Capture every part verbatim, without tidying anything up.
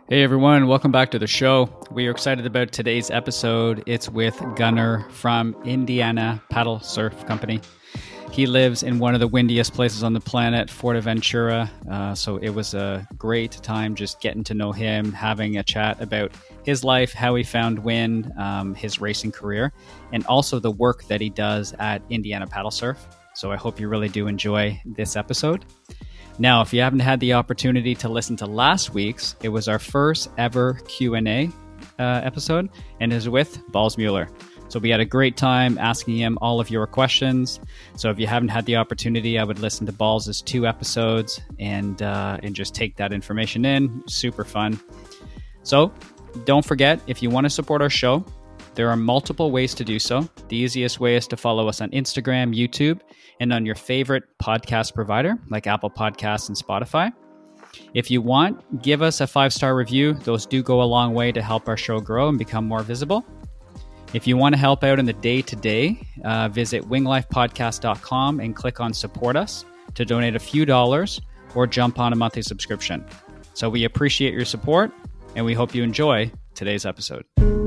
Hey everyone, welcome back to the show. We are excited about today's episode. It's with Gunnar from Indiana Paddle Surf Company. He lives in one of the windiest places on the planet, Fuerteventura. Uh, so it was a great time just getting to know him, having a chat about his life, how he found wind, um, his racing career, and also the work that he does at Indiana Paddle Surf. So I hope you really do enjoy this episode. Now, if you haven't had the opportunity to listen to last week's, it was our first ever Q and A uh, episode, and is with Balls Mueller. So we had a great time asking him all of your questions. So if you haven't had the opportunity, I would listen to Balls' two episodes and uh, and just take that information in. Super fun. So don't forget, if you want to support our show, there are multiple ways to do so. The easiest way is to follow us on Instagram, YouTube, and on your favorite podcast provider like Apple Podcasts and Spotify. If you want, give us a five-star review. Those do go a long way to help our show grow and become more visible. If you want to help out in the day-to-day, uh, visit wing life podcast dot com and click on Support Us to donate a few dollars or jump on a monthly subscription. So we appreciate your support, and we hope you enjoy today's episode.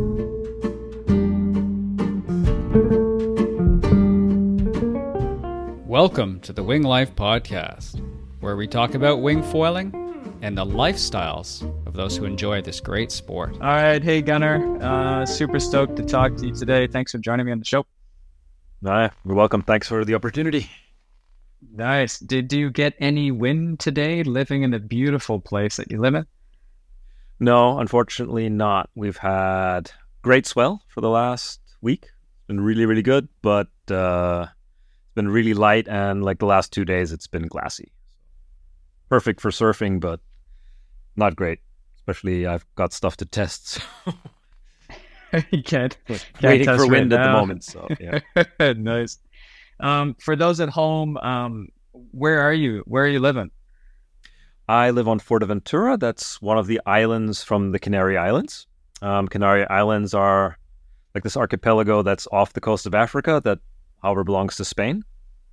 Welcome to the Wing Life Podcast, where we talk about wing foiling and the lifestyles of those who enjoy this great sport. All right. Hey, Gunnar. Uh, super stoked to talk to you today. Thanks for joining me on the show. Nah, you're welcome. Thanks for the opportunity. Nice. Did you get any wind today living in the beautiful place that you live in? No, unfortunately not. We've had great swell for the last week. It's been really, really good, but uh, it's been really light, and like the last two days, it's been glassy. Perfect for surfing, but not great. Especially, I've got stuff to test. So. you can't, can't waiting test for wind right at the now. moment. So yeah, Nice. Um, for those at home, um, where are you? Where are you living? I live on Fuerteventura. That's one of the islands from the Canary Islands. Um, Canary Islands are like this archipelago that's off the coast of Africa that, however, belongs to Spain.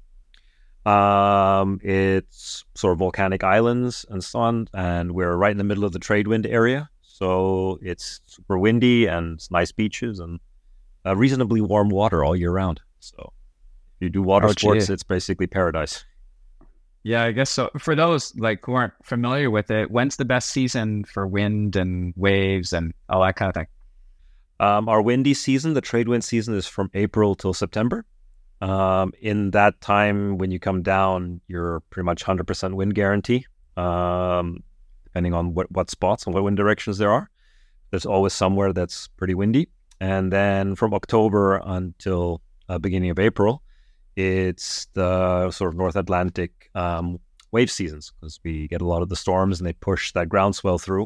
Um, it's sort of volcanic islands and so on, and we're right in the middle of the trade wind area. So it's super windy and it's nice beaches and uh, reasonably warm water all year round. So if you do water Oh, sports, gee. it's basically paradise. Yeah, I guess so. For those like who aren't familiar with it, when's the best season for wind and waves and all that kind of thing? Um, our windy season, the trade wind season, is from April till September. Um, in that time, when you come down, you're pretty much one hundred percent wind guarantee, um, depending on what, what spots and what wind directions there are. There's always somewhere that's pretty windy. And then from October until uh, beginning of April, it's the sort of North Atlantic um, wave seasons, because we get a lot of the storms and they push that groundswell through.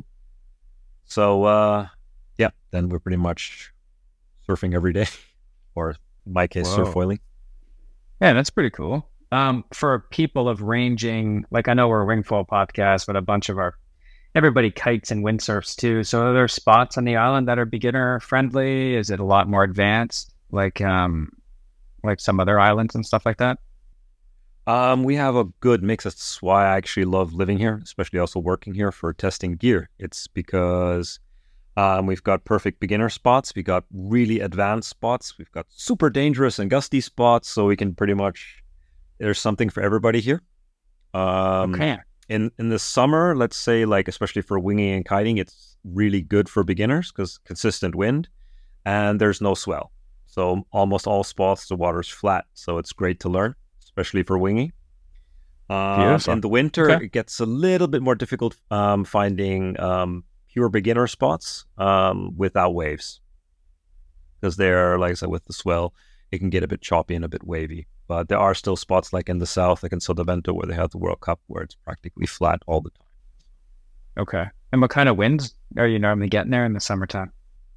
So, uh, yeah, then we're pretty much surfing every day, or in my case, Whoa. surf foiling. Yeah, that's pretty cool. Um, for people of ranging, like I know we're a wingfoil podcast, but a bunch of our, everybody kites and windsurfs too. So are there spots on the island that are beginner friendly? Is it a lot more advanced, like um, like some other islands and stuff like that? Um, we have a good mix. That's why I actually love living here, especially also working here for testing gear. It's because um, we've got perfect beginner spots. We got really advanced spots. We've got super dangerous and gusty spots. So we can pretty much, there's something for everybody here. Um, Okay. in, in the summer, let's say, like, especially for winging and kiting, it's really good for beginners because consistent wind and there's no swell. So almost all spots, the water's flat. So it's great to learn, especially for winging. Um, Beautiful. in the winter, Okay. it gets a little bit more difficult um, finding um, pure beginner spots um, without waves. Because they're, like I said, with the swell, it can get a bit choppy and a bit wavy. But there are still spots like in the south, like in Sotavento, where they have the World Cup, where it's practically flat all the time. Okay. And what kind of winds are you normally getting there in the summertime?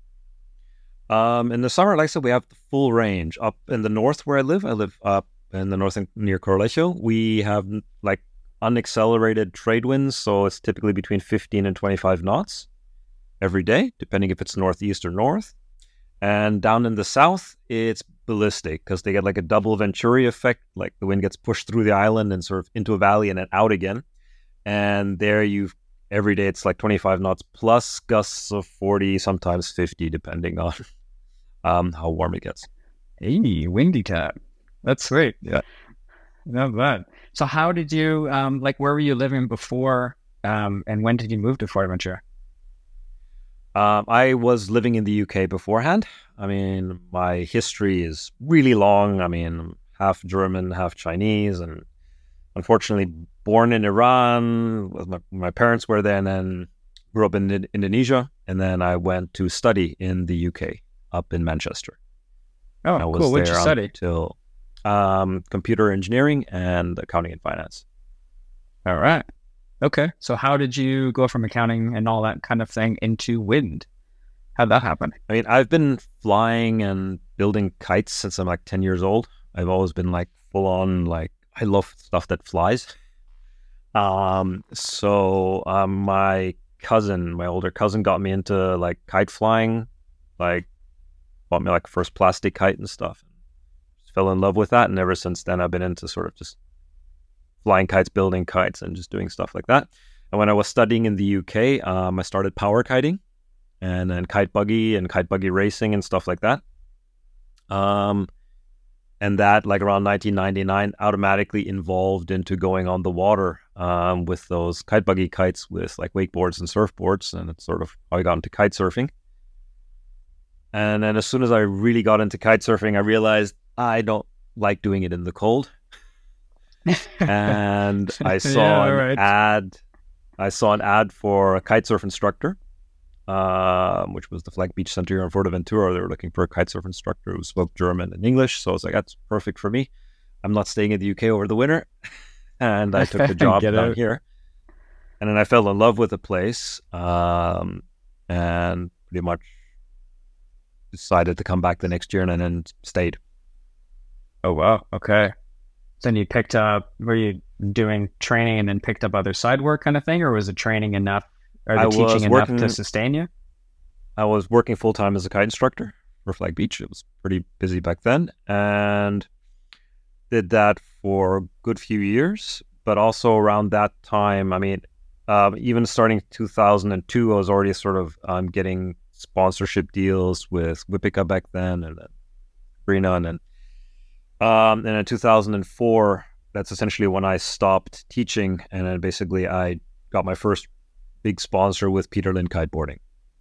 Um, in the summer, like I said, we have the full range. Up in the north where I live, I live up in the north in- near Corlejo. We have like unaccelerated trade winds, so it's typically between fifteen and twenty-five knots every day, depending if it's northeast or north. And down in the south, it's ballistic because they get like a double Venturi effect. Like the wind gets pushed through the island and sort of into a valley and then out again. And there you every day it's like twenty-five knots plus gusts of forty, sometimes fifty, depending on um, how warm it gets. Hey, windy time. That's sweet. Yeah. Not bad. So how did you, um, like, where were you living before, um, and when did you move to Fuerteventura? Um, I was living in the U K beforehand. I mean, my history is really long. I mean, half German, half Chinese, and unfortunately born in Iran. My, my parents were there, and then grew up in, in Indonesia. And then I went to study in the U K, up in Manchester. Oh, I was cool. What'd you there study? Until um, computer engineering and accounting and finance. All right. Okay. So how did you go from accounting and all that kind of thing into wind? How'd that happen? I mean, I've been flying and building kites since I'm like ten years old. I've always been like full on, like, I love stuff that flies. Um, so um, my cousin, my older cousin got me into like kite flying, like bought me like first plastic kite and stuff. Just fell in love with that. And ever since then, I've been into sort of just flying kites, building kites, and just doing stuff like that. And when I was studying in the U K, um, I started power kiting and then kite buggy and kite buggy racing and stuff like that. Um, and that, like around nineteen ninety-nine, automatically evolved into going on the water um, with those kite buggy kites with like wakeboards and surfboards. And it's sort of how I got into kite surfing. And then as soon as I really got into kite surfing, I realized I don't like doing it in the cold. And I saw Yeah, an right. ad. I saw an ad for a kite surf instructor, um, which was the Flag Beach Center here in Fuerteventura. They were looking for a kite surf instructor who spoke German and English. So I was like, that's perfect for me. I'm not staying in the U K over the winter. And I took the job Get down out. here. And then I fell in love with the place, um, and pretty much decided to come back the next year and then stayed. Oh, wow. Okay. Then you picked up, were you doing training and then picked up other side work kind of thing? Or was the training enough, or the I was teaching enough working- to sustain you? I was working full-time as a kite instructor for Flag Beach. It was pretty busy back then, and did that for a good few years. But also around that time, I mean, um, even starting two thousand two, I was already sort of um, getting sponsorship deals with Whippica back then, and then Brina, and then um, and in two thousand four, that's essentially when I stopped teaching, and then basically I got my first big sponsor with Peterlin Kiteboarding.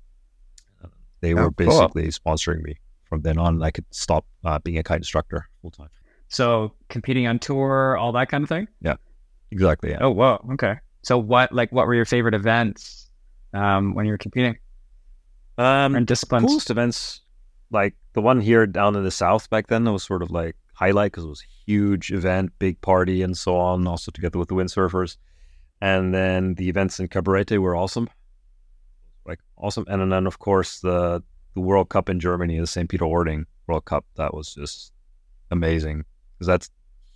They Oh, were cool. basically sponsoring me from then on. I could stop uh, being a kite instructor full time. So competing on tour, all that kind of thing? Exactly. Yeah. Oh, whoa. Okay. So what, like, what were your favorite events um, when you were competing Um, and disciplines? coolest events, like the one here down in the south back then, that was sort of like highlight because it was a huge event, big party, and so on. Also together with the windsurfers, and then the events in Cabarete were awesome, like awesome. And then of course the the World Cup in Germany, the Saint Peter Ording World Cup, that was just amazing because that's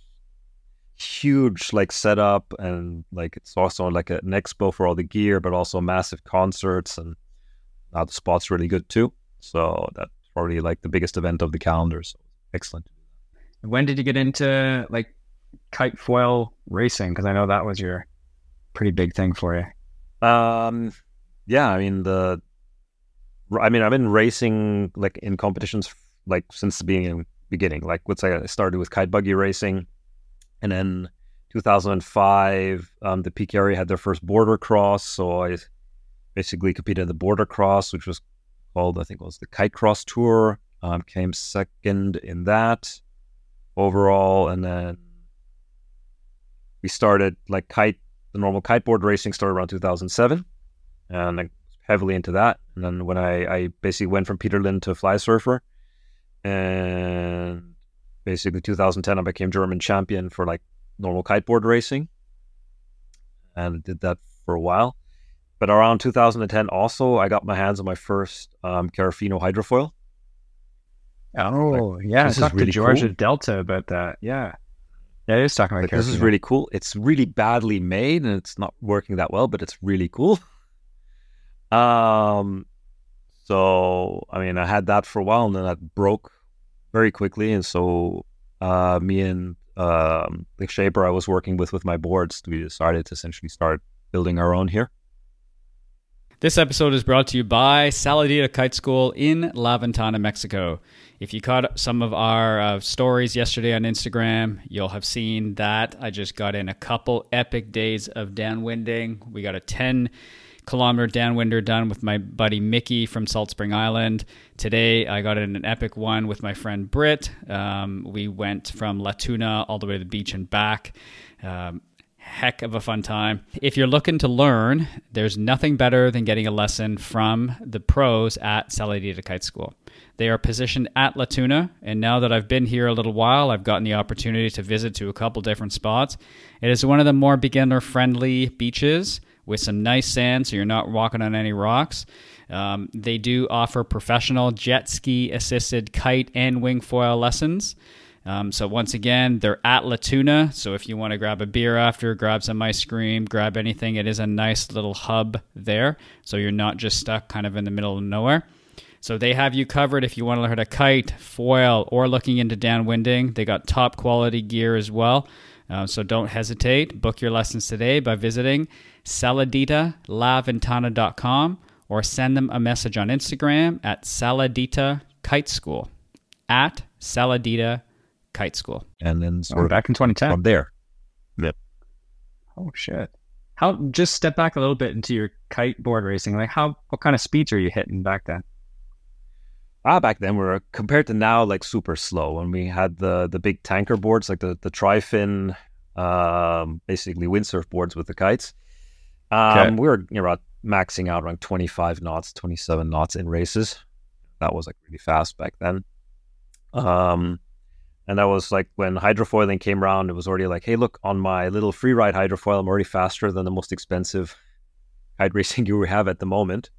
huge, like setup, and like it's also like an expo for all the gear, but also massive concerts, and uh, the spot's really good too. So that's probably like the biggest event of the calendar. So excellent. When did you get into like kite foil racing? Because I know that was your pretty big thing for you. Um, yeah, I mean the, I mean I've been racing like in competitions like since the beginning. Beginning, like let's say I started with kite buggy racing, and then two thousand five, um, the Peak area had their first border cross, so I basically competed in the border cross, which was called, I think it was the Kite Cross Tour. Um, came second in that overall, and then we started like kite, the normal kiteboard racing started around two thousand seven, and I was heavily into that. And then when I, I basically went from Peterlin to Fly Surfer, and basically two thousand ten I became German champion for like normal kiteboard racing, and did that for a while. But around two thousand ten also I got my hands on my first um, Carafino hydrofoil. Oh, yeah. I this is talked really to Georgia cool. Delta about that. Yeah. Yeah, he was talking about Like, this is Carafino. really cool. It's really badly made and it's not working that well, but it's really cool. Um, so I mean, I had that for a while, and then that broke very quickly, and so uh, me and um, the shaper I was working with with my boards, we decided to essentially start building our own here. This episode is brought to you by Saladita Kite School in La Ventana, Mexico. If you caught some of our uh, stories yesterday on Instagram, you'll have seen that I just got in a couple epic days of downwinding. We got a ten kilometer downwinder done with my buddy Mickey from Salt Spring Island. Today, I got in an epic one with my friend Britt. Um, we went from La Tuna all the way to the beach and back. Um, Heck of a fun time. If you're looking to learn, there's nothing better than getting a lesson from the pros at Saladita Kite School. They are positioned at La Tuna, and now that I've been here a little while, I've gotten the opportunity to visit to a couple different spots. It is one of the more beginner-friendly beaches with some nice sand, so you're not walking on any rocks. Um, they do offer professional jet ski-assisted kite and wing foil lessons. Um, so once again, they're at La Tuna. So if you want to grab a beer after, grab some ice cream, grab anything, it is a nice little hub there. So you're not just stuck kind of in the middle of nowhere. So they have you covered if you want to learn how to kite, foil, or looking into downwinding. They got top quality gear as well. Uh, so don't hesitate. Book your lessons today by visiting saladita la ventana dot com or send them a message on Instagram at Saladita Kite School, at Saladita Kite School. And then sort oh, of back in twenty ten. from there. Yep. Oh shit. How just step back a little bit into your kite board racing. Like how what kind of speeds are you hitting back then? Ah, back then we were compared to now like super slow. When we had the the big tanker boards, like the the tri-fin, um, basically windsurf boards with the kites. Um, okay. We were you know maxing out around twenty-five knots, twenty-seven knots in races. That was like really fast back then. Um. And that was like when hydrofoiling came around, it was already like, hey, look, on my little free ride hydrofoil, I'm already faster than the most expensive kite racing gear we have at the moment.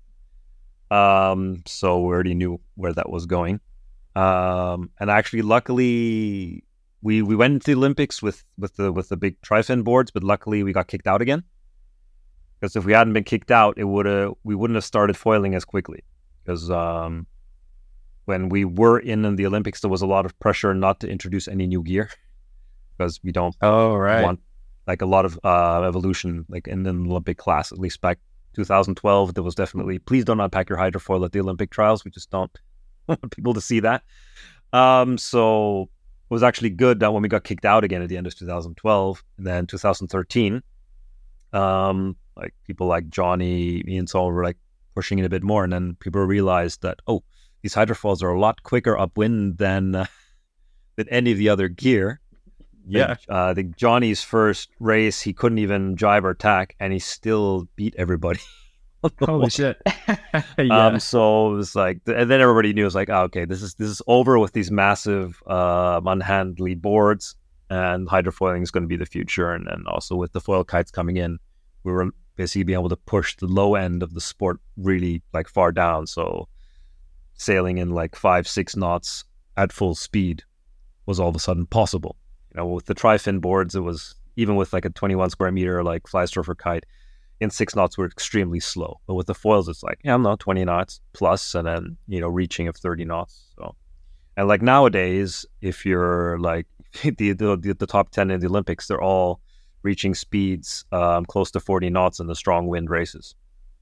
Um, so we already knew where that was going. Um, and actually, luckily, we we went to the Olympics with, with the with the big tri-fin boards, but luckily we got kicked out again. Because if we hadn't been kicked out, it would have we wouldn't have started foiling as quickly. Because um, when we were in, in the Olympics, there was a lot of pressure not to introduce any new gear because we don't oh, right. want like a lot of uh, evolution like in an Olympic class. At least back two thousand twelve, there was definitely, please don't unpack your hydrofoil at the Olympic trials. We just don't want people to see that. Um, so it was actually good that when we got kicked out again at the end of two thousand twelve, and then two thousand thirteen, um, like people like Johnny, me and so on were like pushing it a bit more. And then people realized that, oh, these hydrofoils are a lot quicker upwind than uh, than any of the other gear. Yeah, uh, I think Johnny's first race, he couldn't even jibe or tack, and he still beat everybody. Holy shit! yeah. Um, so it was like, and then everybody knew it was like, oh, okay, this is this is over with these massive, uh, unhandly boards, and hydrofoiling is going to be the future. And then also with the foil kites coming in, we were basically being able to push the low end of the sport really like far down. So sailing in like five, six knots at full speed was all of a sudden possible. You know, with the tri-fin boards, it was even with like a twenty-one square meter like fly surfer kite in six knots were extremely slow. But with the foils, it's like, yeah, no, twenty knots plus, and then, you know, reaching of thirty knots. So, and like nowadays, if you're like the the, the top ten in the Olympics, they're all reaching speeds um, close to forty knots in the strong wind races.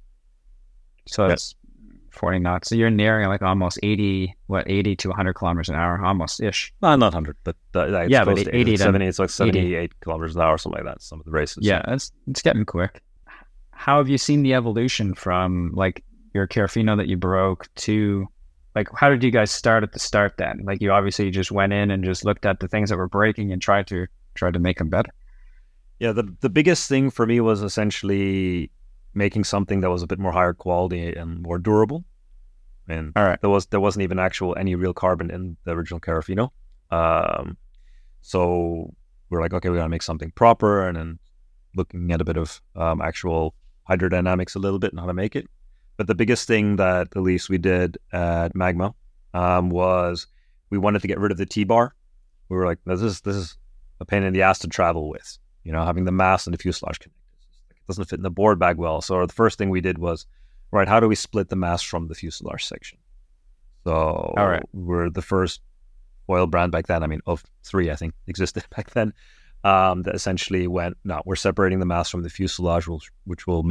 So that's forty knots. So you're nearing like almost eighty, what, eighty to one hundred kilometers an hour, almost ish. No, not one hundred, but uh, it's yeah, close but to eighty, eighty, to seventy, it's like seventy-eight eighty kilometers an hour, something like that, some of the races. Yeah, it's, it's getting quick. How have you seen the evolution from like your Carafino that you broke to like, how did you guys start at the start then? Like you obviously just went in and just looked at the things that were breaking and tried to try to make them better. Yeah, the the biggest thing for me was essentially making something that was a bit more higher quality and more durable. And all right, there was there wasn't even actual any real carbon in the original Carafino. Um, so we're like, okay, we gotta make something proper, and then looking at a bit of um, actual hydrodynamics a little bit and how to make it. But the biggest thing that at least we did at Magma um, was we wanted to get rid of the T-bar. We were like, this is this is a pain in the ass to travel with. You know, having the mast and the fuselage connected. It doesn't fit in the board bag well. So the first thing we did was, right, how do we split the mast from the fuselage section? So all right, we're the first foil brand back then. I mean, of three, I think, existed back then. Um, that essentially went, no, we're separating the mast from the fuselage, which, which will make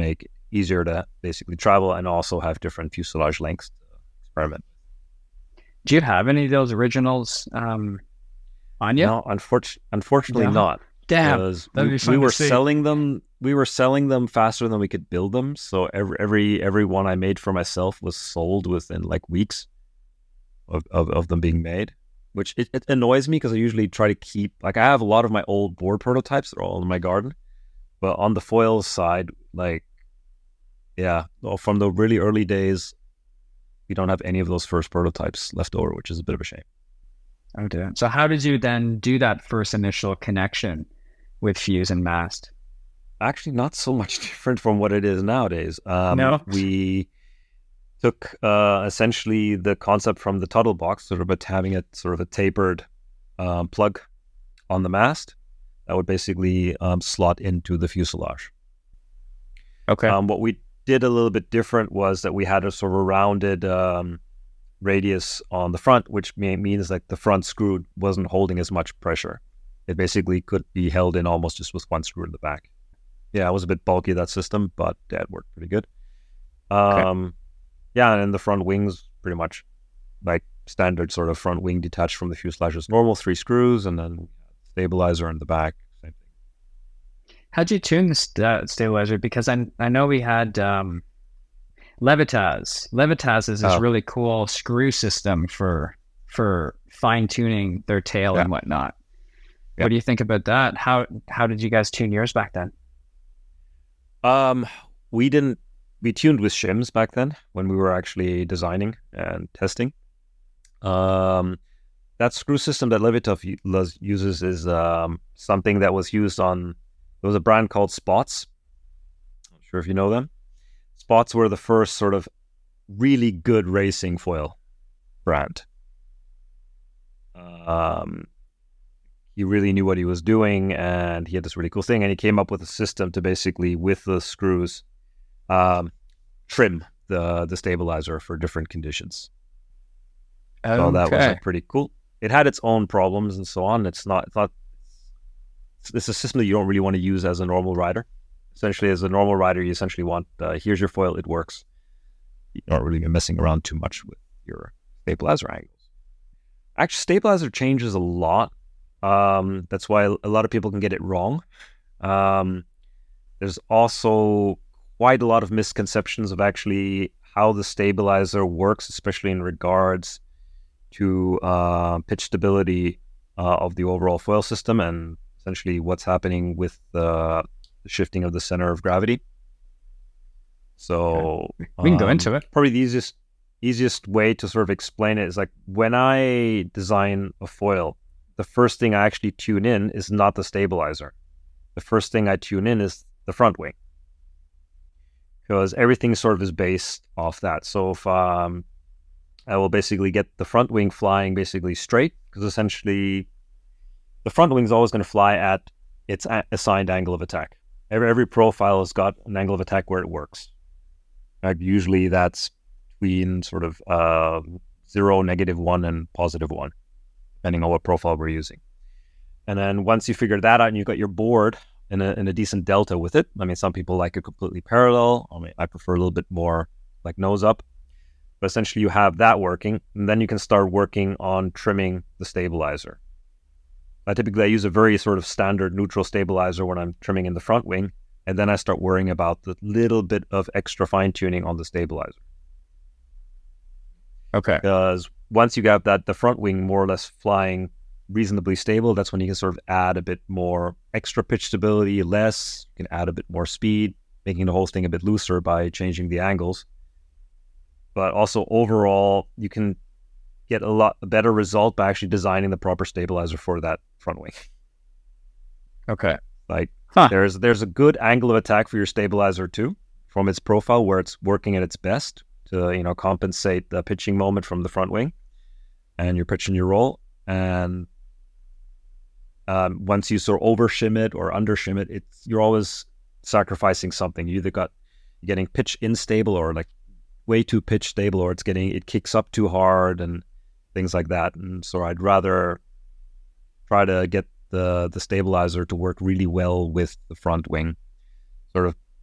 easier to basically travel and also have different fuselage lengths to experiment. Do you have any of those originals um, on you? No, unfor- unfortunately No. not. Damn, Because that'd we, be fun we to were see. selling them. We were selling them faster than we could build them. So every every every one I made for myself was sold within like weeks of of, of them being made, which it, it annoys me because I usually try to keep like I have a lot of my old board prototypes. They're all in my garden, but on the foils side, like yeah, well, from the really early days, we don't have any of those first prototypes left over, which is a bit of a shame. Oh, dear. So how did you then do that first initial connection with fuse and mast? Actually, not so much different from what it is nowadays. Um, No? We took uh, essentially the concept from the Tuttle box, sort of about having a sort of a tapered um, plug on the mast that would basically um, slot into the fuselage. Okay. Um, what we did a little bit different was that we had a sort of rounded um, radius on the front, which may, means like the front screw wasn't holding as much pressure. It basically could be held in almost just with one screw in the back. Yeah, it was a bit bulky, that system, but yeah, it worked pretty good. Um, okay. Yeah, and then the front wings, pretty much like standard sort of front wing detached from the fuselage as normal, three screws, and then stabilizer in the back. Same thing. How'd you tune the st- stabilizer? Because I I know we had um, Levitas. Levitas is this oh. really cool screw system for for fine tuning their tail yeah. and whatnot. Yeah. What do you think about that? How how did you guys tune yours back then? Um, we didn't. We tuned with shims back then when we were actually designing and testing. Um, that screw system that Levitov uses is um, something that was used on. There was a brand called Spots. Not sure if you know them. Spots were the first sort of really good racing foil brand. Um, he really knew what he was doing, and he had this really cool thing, and he came up with a system to basically, with the screws, um, trim the the stabilizer for different conditions. Okay. So that was like, pretty cool. It had its own problems and so on. It's not, it's not, it's a system that you don't really want to use as a normal rider. Essentially, as a normal rider, you essentially want, uh, here's your foil, it works. You don't really be messing around too much with your stabilizer angles. Actually, stabilizer changes a lot. Um, that's why a lot of people can get it wrong. Um, there's also quite a lot of misconceptions of actually how the stabilizer works, especially in regards to uh, pitch stability uh, of the overall foil system and essentially what's happening with the shifting of the center of gravity. So okay. we can go um, into it. Probably the easiest easiest way to sort of explain it is like when I design a foil, the first thing I actually tune in is not the stabilizer. The first thing I tune in is the front wing, because everything sort of is based off that. So if um, I will basically get the front wing flying basically straight, because essentially the front wing is always going to fly at its a- assigned angle of attack. Every, every profile has got an angle of attack where it works. Like usually that's between sort of uh, zero, negative one, and positive one, depending on what profile we're using. And then once you figure that out and you've got your board in a, in a decent delta with it, I mean, some people like it completely parallel. I mean, I prefer a little bit more like nose up. But essentially you have that working, and then you can start working on trimming the stabilizer. I typically I use a very sort of standard neutral stabilizer when I'm trimming in the front wing, and then I start worrying about the little bit of extra fine tuning on the stabilizer. Okay. Because once you have that, the front wing more or less flying reasonably stable, that's when you can sort of add a bit more extra pitch stability, less, you can add a bit more speed, making the whole thing a bit looser by changing the angles. But also overall, you can get a lot a better result by actually designing the proper stabilizer for that front wing. Okay. Like huh. there's there's a good angle of attack for your stabilizer too, from its profile where it's working at its best to, you know, compensate the pitching moment from the front wing, and you're pitching your roll. And um, once you sort of over shim it or under shim it, it's you're always sacrificing something. You either got you're getting pitch unstable or like way too pitch stable, or it's getting it kicks up too hard and things like that. And so I'd rather try to get the the stabilizer to work really well with the front wing, sort of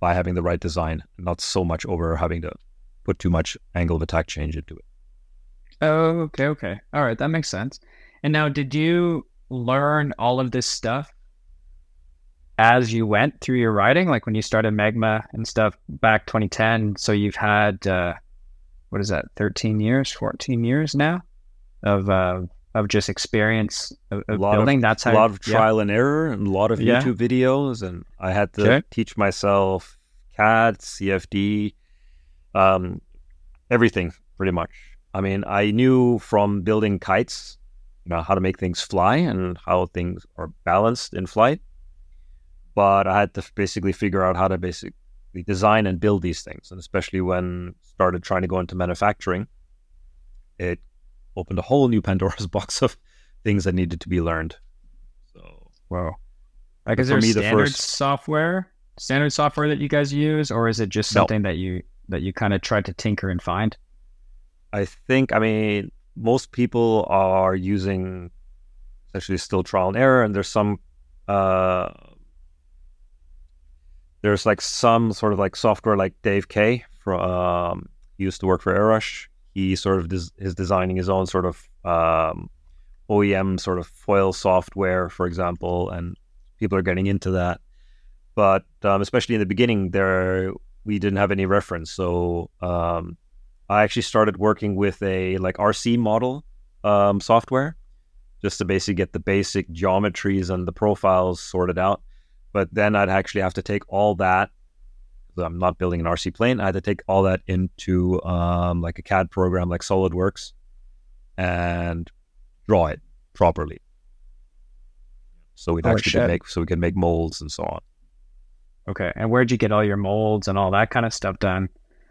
by having the right design, not so much over having to put too much angle of attack change into it. Oh, okay, okay. All right, that makes sense. And now, did you learn all of this stuff as you went through your writing? Like when you started Magma and stuff back twenty ten, so you've had, uh, what is that, thirteen years, fourteen years now of uh, of just experience of, of building? Of, That's how, a lot of yeah. trial and error and a lot of Yeah. YouTube videos. And I had to Okay. teach myself C A D, C F D, um, everything pretty much. I mean, I knew from building kites, you know, how to make things fly and how things are balanced in flight. But I had to basically figure out how to basically design and build these things. And especially when started trying to go into manufacturing, it opened a whole new Pandora's box of things that needed to be learned. So, Whoa. Like, But is for there me, the standard first- software, standard software that you guys use, or is it just No. something that you that you kind of tried to tinker and find? I think, I mean, most people are using essentially still trial and error, and there's some, uh, there's like some sort of like software like Dave Kay from, um, he used to work for Airrush. He sort of des- is designing his own sort of um, O E M sort of foil software, for example, and people are getting into that. But um, especially in the beginning, there we didn't have any reference, so um, I actually started working with a like R C model um, software just to basically get the basic geometries and the profiles sorted out. But then I'd actually have to take all that. I'm not building an R C plane. I had to take all that into um, like a C A D program like SolidWorks and draw it properly. So we'd Oh, actually shit. could make so we could make molds and so on. Okay. And where'd you get all your molds and all that kind of stuff done?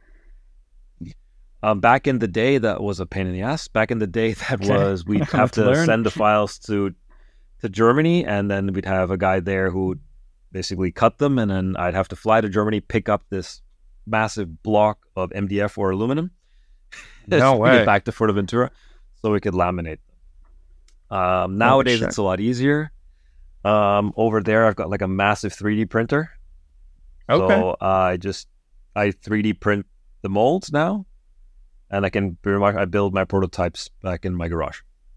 Um, back in the day, that was a pain in the ass. Back in the day, that Okay. was we'd I'll have have to to learn. send the files to to Germany, and then we'd have a guy there who basically cut them, and then I'd have to fly to Germany, pick up this massive block of M D F or aluminum, No bring way. it back to Fuerteventura, so we could laminate them. Um, nowadays, shit. it's a lot easier. Um, over there, I've got like a massive three D printer. Okay. So I just I three D print the molds now, and I can pretty much I build my prototypes back in my garage.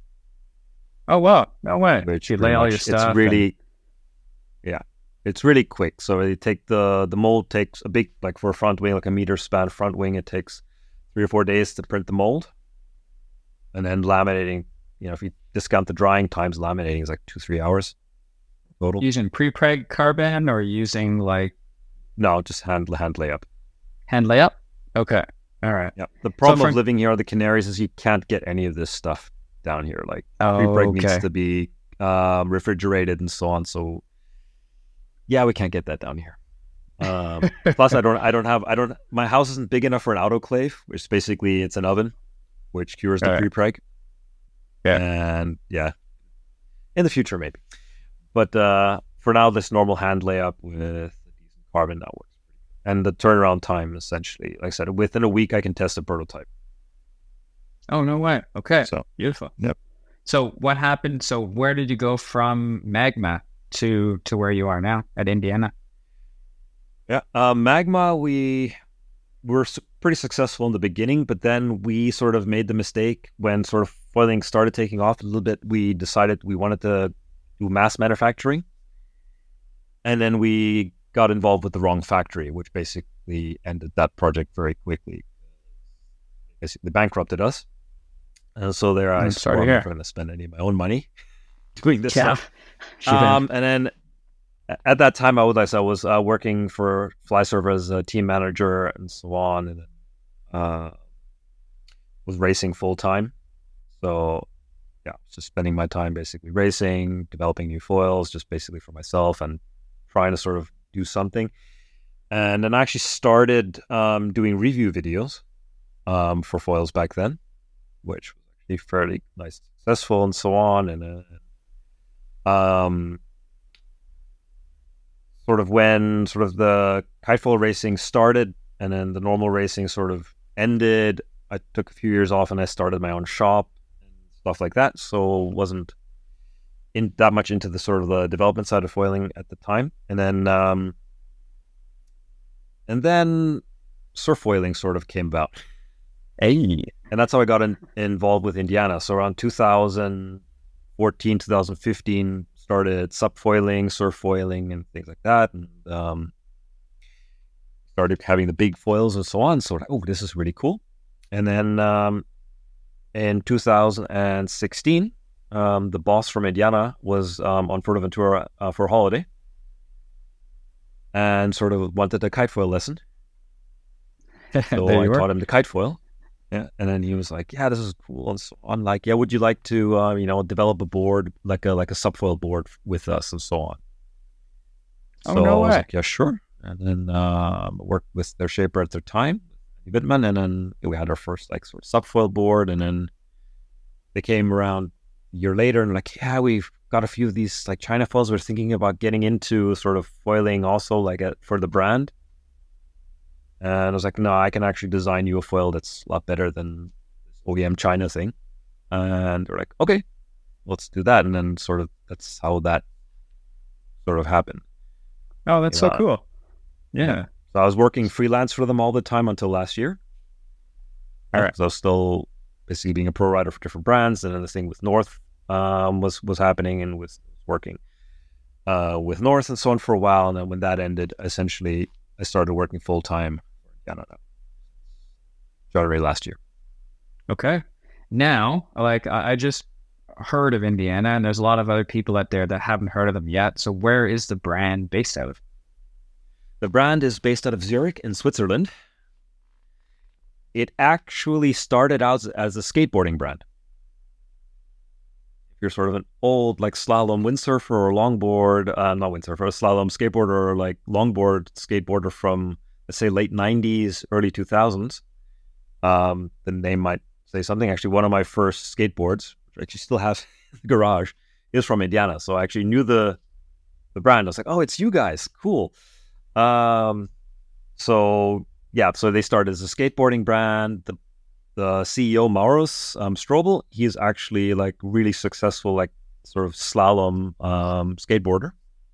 Oh, wow. No way. Which You pretty lay all much- your stuff. It's really, yeah, it's really quick. So you take the the mold takes a big like for a front wing, like a meter span front wing. It takes three or four days to print the mold, and then laminating. You know, if you discount the drying times, laminating is like two three hours total. and using pre-preg carbon or using like No, just hand hand layup. hand layup? Okay. All right. Yeah. The problem for- of living here on the Canaries is you can't get any of this stuff down here. Like Oh, pre-preg okay. needs to be um, refrigerated and so on. So yeah, we can't get that down here. Um, plus, I don't, I don't have, I don't. My house isn't big enough for an autoclave, which basically it's an oven, which cures the Right. pre-preg. Yeah. And yeah, in the future maybe, but uh, for now, this normal hand layup with a decent carbon that works. And the turnaround time, essentially, like I said, within a week I can test a prototype. Oh, no way. Okay. So Beautiful. Yep. So what happened? So where did you go from Magma to to where you are now at Indiana? yeah, uh, Magma, we were s- pretty successful in the beginning, but then we sort of made the mistake when sort of foiling started taking off a little bit. We decided we wanted to do mass manufacturing, and then we got involved with the wrong factory, which basically ended that project very quickly. Basically bankrupted us, and so there I I'm swore sorry to I'm hear. not going to spend any of my own money doing this Yeah. stuff. Um, and then a- at that time, I was I was uh, working for FlyServe as a team manager and so on, and uh, was racing full time. So yeah, just spending my time basically racing, developing new foils, just basically for myself and trying to sort of do something. And then I actually started um, doing review videos um, for foils back then, which was actually fairly nice, successful, and so on. And uh, um, sort of when sort of the kite foil racing started, and then the normal racing sort of ended, I took a few years off and I started my own shop and stuff like that. So wasn't in that much into the sort of the development side of foiling at the time. And then um, and then surf foiling sort of came about. Hey. And that's how I got in, involved with Indiana. So around two thousand fourteen, two thousand fifteen, started subfoiling, surf foiling, and things like that. And um, started having the big foils and so on. So, oh, this is really cool. And then um, in two thousand sixteen, um, the boss from Indiana was um, on Fuerteventura uh, for a holiday and sort of wanted a kite foil lesson. So I taught him the kite foil. Yeah, and then he was like, "Yeah, this is cool." And so on, like, "Yeah, would you like to, uh, you know, develop a board like a like a subfoil board with us and so on?" Oh, so no I was way. like, "Yeah, sure." And then uh, worked with their shaper at their time, Wittmann, and then we had our first like sort of subfoil board. And then they came around a year later and like, "Yeah, we've got a few of these like China foils. We're thinking about getting into sort of foiling also, like a, for the brand." And I was like, "No, I can actually design you a foil that's a lot better than this O E M China thing." And they're like, "Okay, let's do that." And then sort of that's how that sort of happened. Oh, that's Yeah. so cool. Yeah. So I was working freelance for them all the time until last year. All right. So I was still basically being a pro writer for different brands. And then the thing with North um, was was happening and was working uh, with North and so on for a while. And then when that ended, essentially, I started working full time for Canada. January last year. Okay. Now, like, I I just heard of Indiana, and there's a lot of other people out there that haven't heard of them yet. So where is the brand based out of? The brand is based out of Zurich in Switzerland. It actually started out as a skateboarding brand. If you're sort of an old like slalom windsurfer or longboard, uh, not windsurfer, a slalom skateboarder or like longboard skateboarder from, let's say, late nineties, early two thousands, um, the name might say something. Actually, one of my first skateboards, which I actually still have in the garage, is from Indiana. So I actually knew the the brand. I was like, "Oh, it's you guys. Cool." Um, so yeah, so they started as a skateboarding brand. The the C E O, Maurus um, Strobel, he's actually like really successful, like sort of slalom um, skateboarder.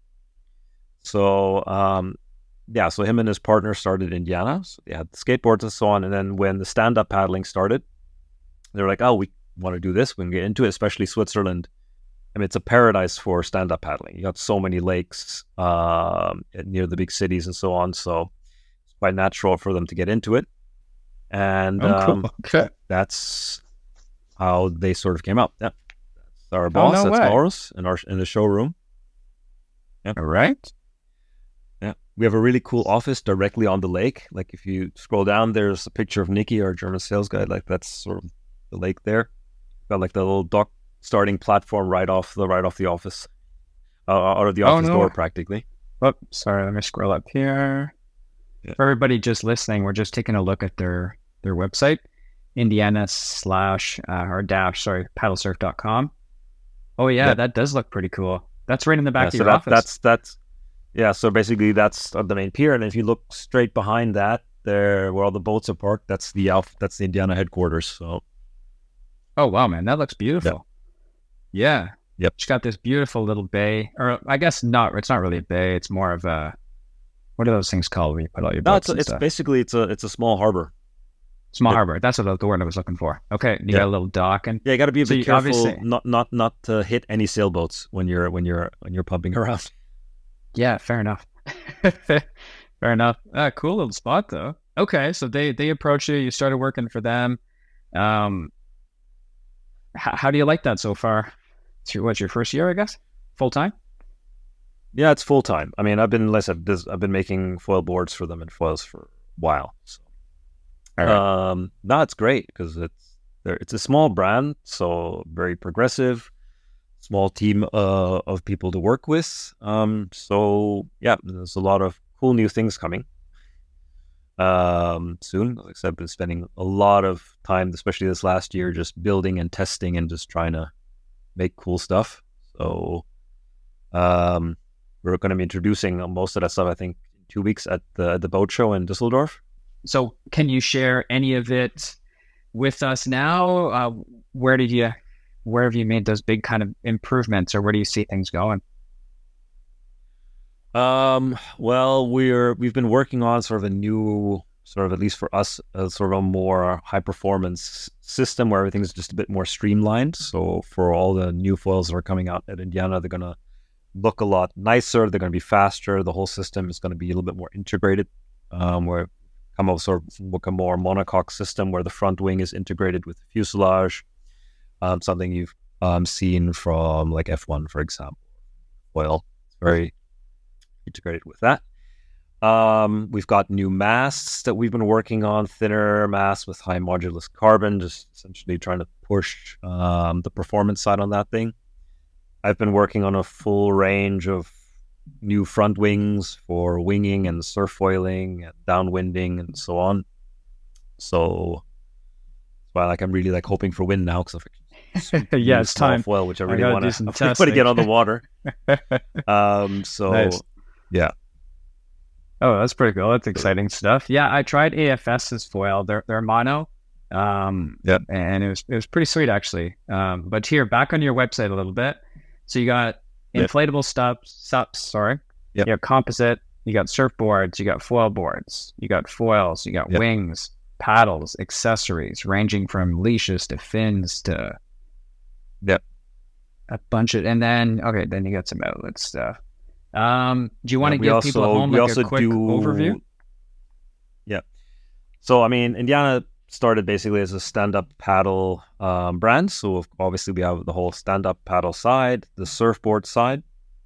So um, yeah, so him and his partner started Indiana. So they had the skateboards and so on. And then when the stand-up paddling started, they were like, "Oh, we want to do this. We can get into it," especially Switzerland. I mean, it's a paradise for stand-up paddling. You got so many lakes um, near the big cities and so on. So it's quite natural for them to get into it. And Oh, cool. um, Okay. that's how they sort of came up. Yeah. That's our boss. no that's way. Maurus in our in the showroom. All right. Yeah. We have a really cool office directly on the lake. Like if you scroll down, there's a picture of Nikki, our German sales guy. Like that's sort of the lake there. Got like the little dock starting platform right off the right off the office, uh, out of the Oh, office no. door practically. Oh, sorry. Let me scroll up here. Yeah. For everybody just listening, we're just taking a look at their their website, Indiana slash uh, or dash sorry paddlesurf dot com. Oh yeah, Yeah. that does look pretty cool. That's right in the back Yeah, of so your that, office. that's that's yeah. So basically, that's uh, the main pier, and if you look straight behind that, there where all the boats are parked, that's the Alf, that's the Indiana headquarters. So Oh wow, man, that looks beautiful. Yeah. Yep. It's got this beautiful little bay, or I guess not. It's not really a bay. It's more of a, what are those things called when you put all your no, boats it's and it's stuff? basically it's a it's a small harbor. Small yeah. harbor. That's what the word I was looking for. Okay, you Yeah. got a little dock, and Yeah, you got to be a So bit you careful obviously- not not not to hit any sailboats when you're when you're when you're pumping around. yeah, fair enough. Fair enough. Ah, cool little spot though. Okay, so they they approached you. You started working for them. Um, h- how do you like that so far? It's your, what's your first year, I guess, full time. Yeah, it's full time. I mean, I've been less. I've, I've been making foil boards for them and foils for a while. So. All right. Um, no, it's great because it's there. It's a small brand, so very progressive, small team uh, of people to work with. Um, so yeah, there's a lot of cool new things coming. Um, soon, like I said, I've been spending a lot of time, especially this last year, just building and testing and just trying to make cool stuff. So, um, we're going to be introducing most of that stuff, I think, in two weeks at the the boat show in Düsseldorf. So can you share any of it with us now? Uh, where did you, where have you made those big kind of improvements, or where do you see things going? Um, well, we're we've been working on sort of a new, sort of at least for us, a sort of a more high performance system where everything's just a bit more streamlined. So for all the new foils that are coming out at Indiana, they're gonna look a lot nicer. They're gonna be faster. The whole system is gonna be a little bit more integrated. Um, where come up sort of look a more monocoque system where the front wing is integrated with the fuselage. Um, something you've um seen from like F one, for example. Foil, it's very integrated with that. Um, we've got new masts that we've been working on, thinner masts with high modulus carbon, just essentially trying to push um, the performance side on that thing. I've been working on a full range of new front wings for winging and surfoiling and downwinding and so on. So that's why like I'm really like hoping for wind now because yeah, it's time. Foil, which I really want to get on the water. um, so nice. Yeah. Oh, that's pretty cool. That's exciting stuff. Yeah, I tried AFS's foil. They're they're mono. Um, yeah, and it was it was pretty sweet actually. Um, but here, back on your website a little bit. So you got inflatable yep. stops, stops. Sorry. Yep. You got composite. You got surfboards. You got foil boards. You got foils. You got yep. wings, paddles, accessories, ranging from leashes to fins to. Yep. A bunch of, and then okay, then you got some outlet stuff. Um, do you want yeah, to give also, people at home like a quick do, overview? Yeah. So, I mean, Indiana started basically as a stand-up paddle um, brand. So, obviously, we have the whole stand-up paddle side, the surfboard side.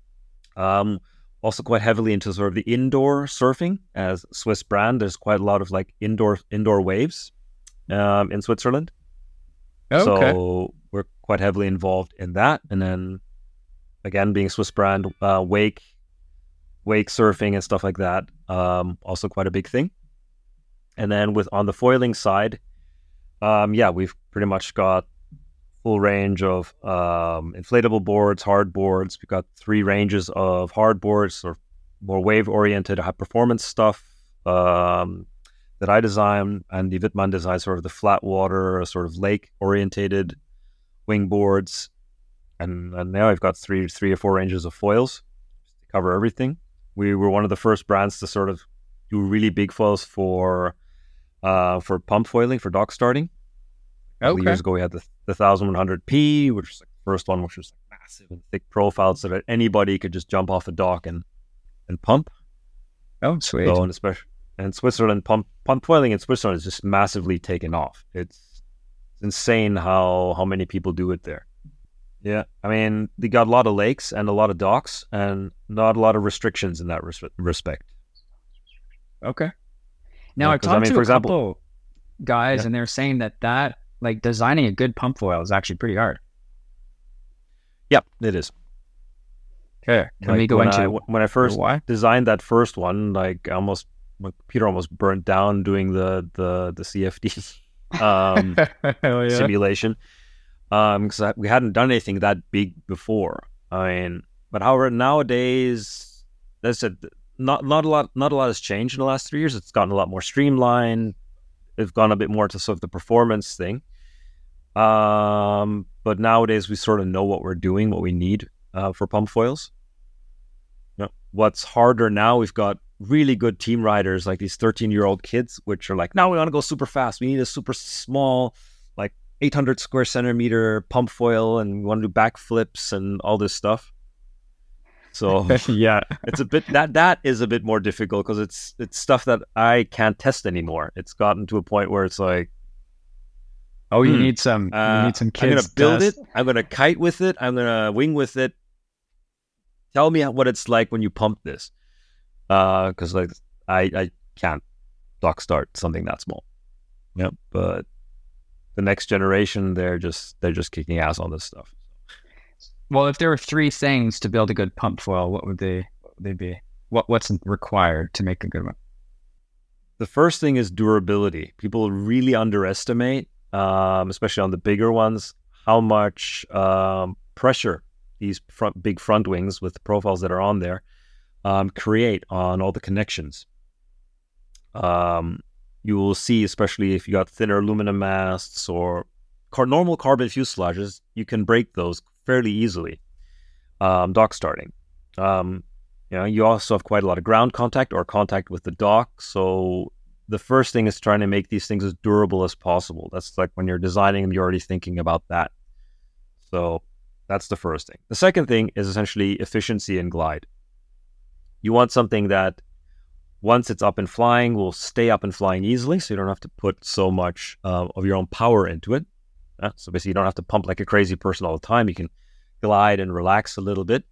Um, also quite heavily into sort of the indoor surfing as a Swiss brand. There's quite a lot of like indoor indoor waves um, in Switzerland. Okay. So, we're quite heavily involved in that. And then, again, being a Swiss brand, uh, wake, wake surfing and stuff like that, um, also quite a big thing. And then with on the foiling side, um, yeah, we've pretty much got full range of um, inflatable boards, hard boards. We've got three ranges of hard boards, sort of more wave-oriented, high-performance stuff um, that I design, and the Wittmann designs sort of the flat water, sort of lake-orientated wing boards. And, and now I've got three, three or four ranges of foils to cover everything. We were one of the first brands to sort of do really big foils for uh, for pump foiling, for dock starting. A couple okay. years ago, we had the, the eleven hundred P, which was like the first one, which was like massive and thick profile so that anybody could just jump off a dock and, and pump. Oh, sweet. So, and especially in Switzerland, pump pump foiling in Switzerland is just massively taken off. It's, it's insane how, how many people do it there. Yeah, I mean, they got a lot of lakes and a lot of docks and not a lot of restrictions in that res- respect. Okay. Now, yeah, I've talked I mean, to for a example, couple guys yeah. and they're saying that that, like, designing a good pump foil is actually pretty hard. Yep, it is. Okay. Can like we go when into I, when I first why? designed that first one, like almost, my computer almost burnt down doing the, the, the C F D um, yeah. simulation. Um, because we hadn't done anything that big before. I mean, but however, nowadays, that's a, not not a lot. Not a lot has changed in the last three years. It's gotten a lot more streamlined. It's gone a bit more to sort of the performance thing. Um, but nowadays we sort of know what we're doing, what we need uh, for pump foils. You know, what's harder now? We've got really good team riders, like these thirteen-year-old kids, which are like, "No, we want to go super fast. We need a super small, like." eight hundred square centimeter pump foil, and we want to do backflips and all this stuff. So yeah, it's a bit that that is a bit more difficult because it's it's stuff that I can't test anymore. It's gotten to a point where it's like, oh, you hmm, need some uh, you need some kids. I'm gonna build test. it. I'm gonna kite with it. I'm gonna wing with it. Tell me what it's like when you pump this, because uh, like I I can't dock start something that small. Yeah, but the next generation, they're just they're just kicking ass on this stuff. Well, if there were three things to build a good pump foil, what would they what would they be? What what's required to make a good one? The first thing is durability. People really underestimate, um, especially on the bigger ones, how much um, pressure these front, big front wings with the profiles that are on there um, create on all the connections. Um, you will see, especially if you got thinner aluminum masts or car- normal carbon fuselages, you can break those fairly easily um, dock starting. Um, You know, you also have quite a lot of ground contact or contact with the dock. So the first thing is trying to make these things as durable as possible. That's like when you're designing them, you're already thinking about that. So that's the first thing. The second thing is essentially efficiency and glide. You want something that once it's up and flying will stay up and flying easily, so you don't have to put so much uh, of your own power into it. Uh, so basically you don't have to pump like a crazy person all the time. You can glide and relax a little bit.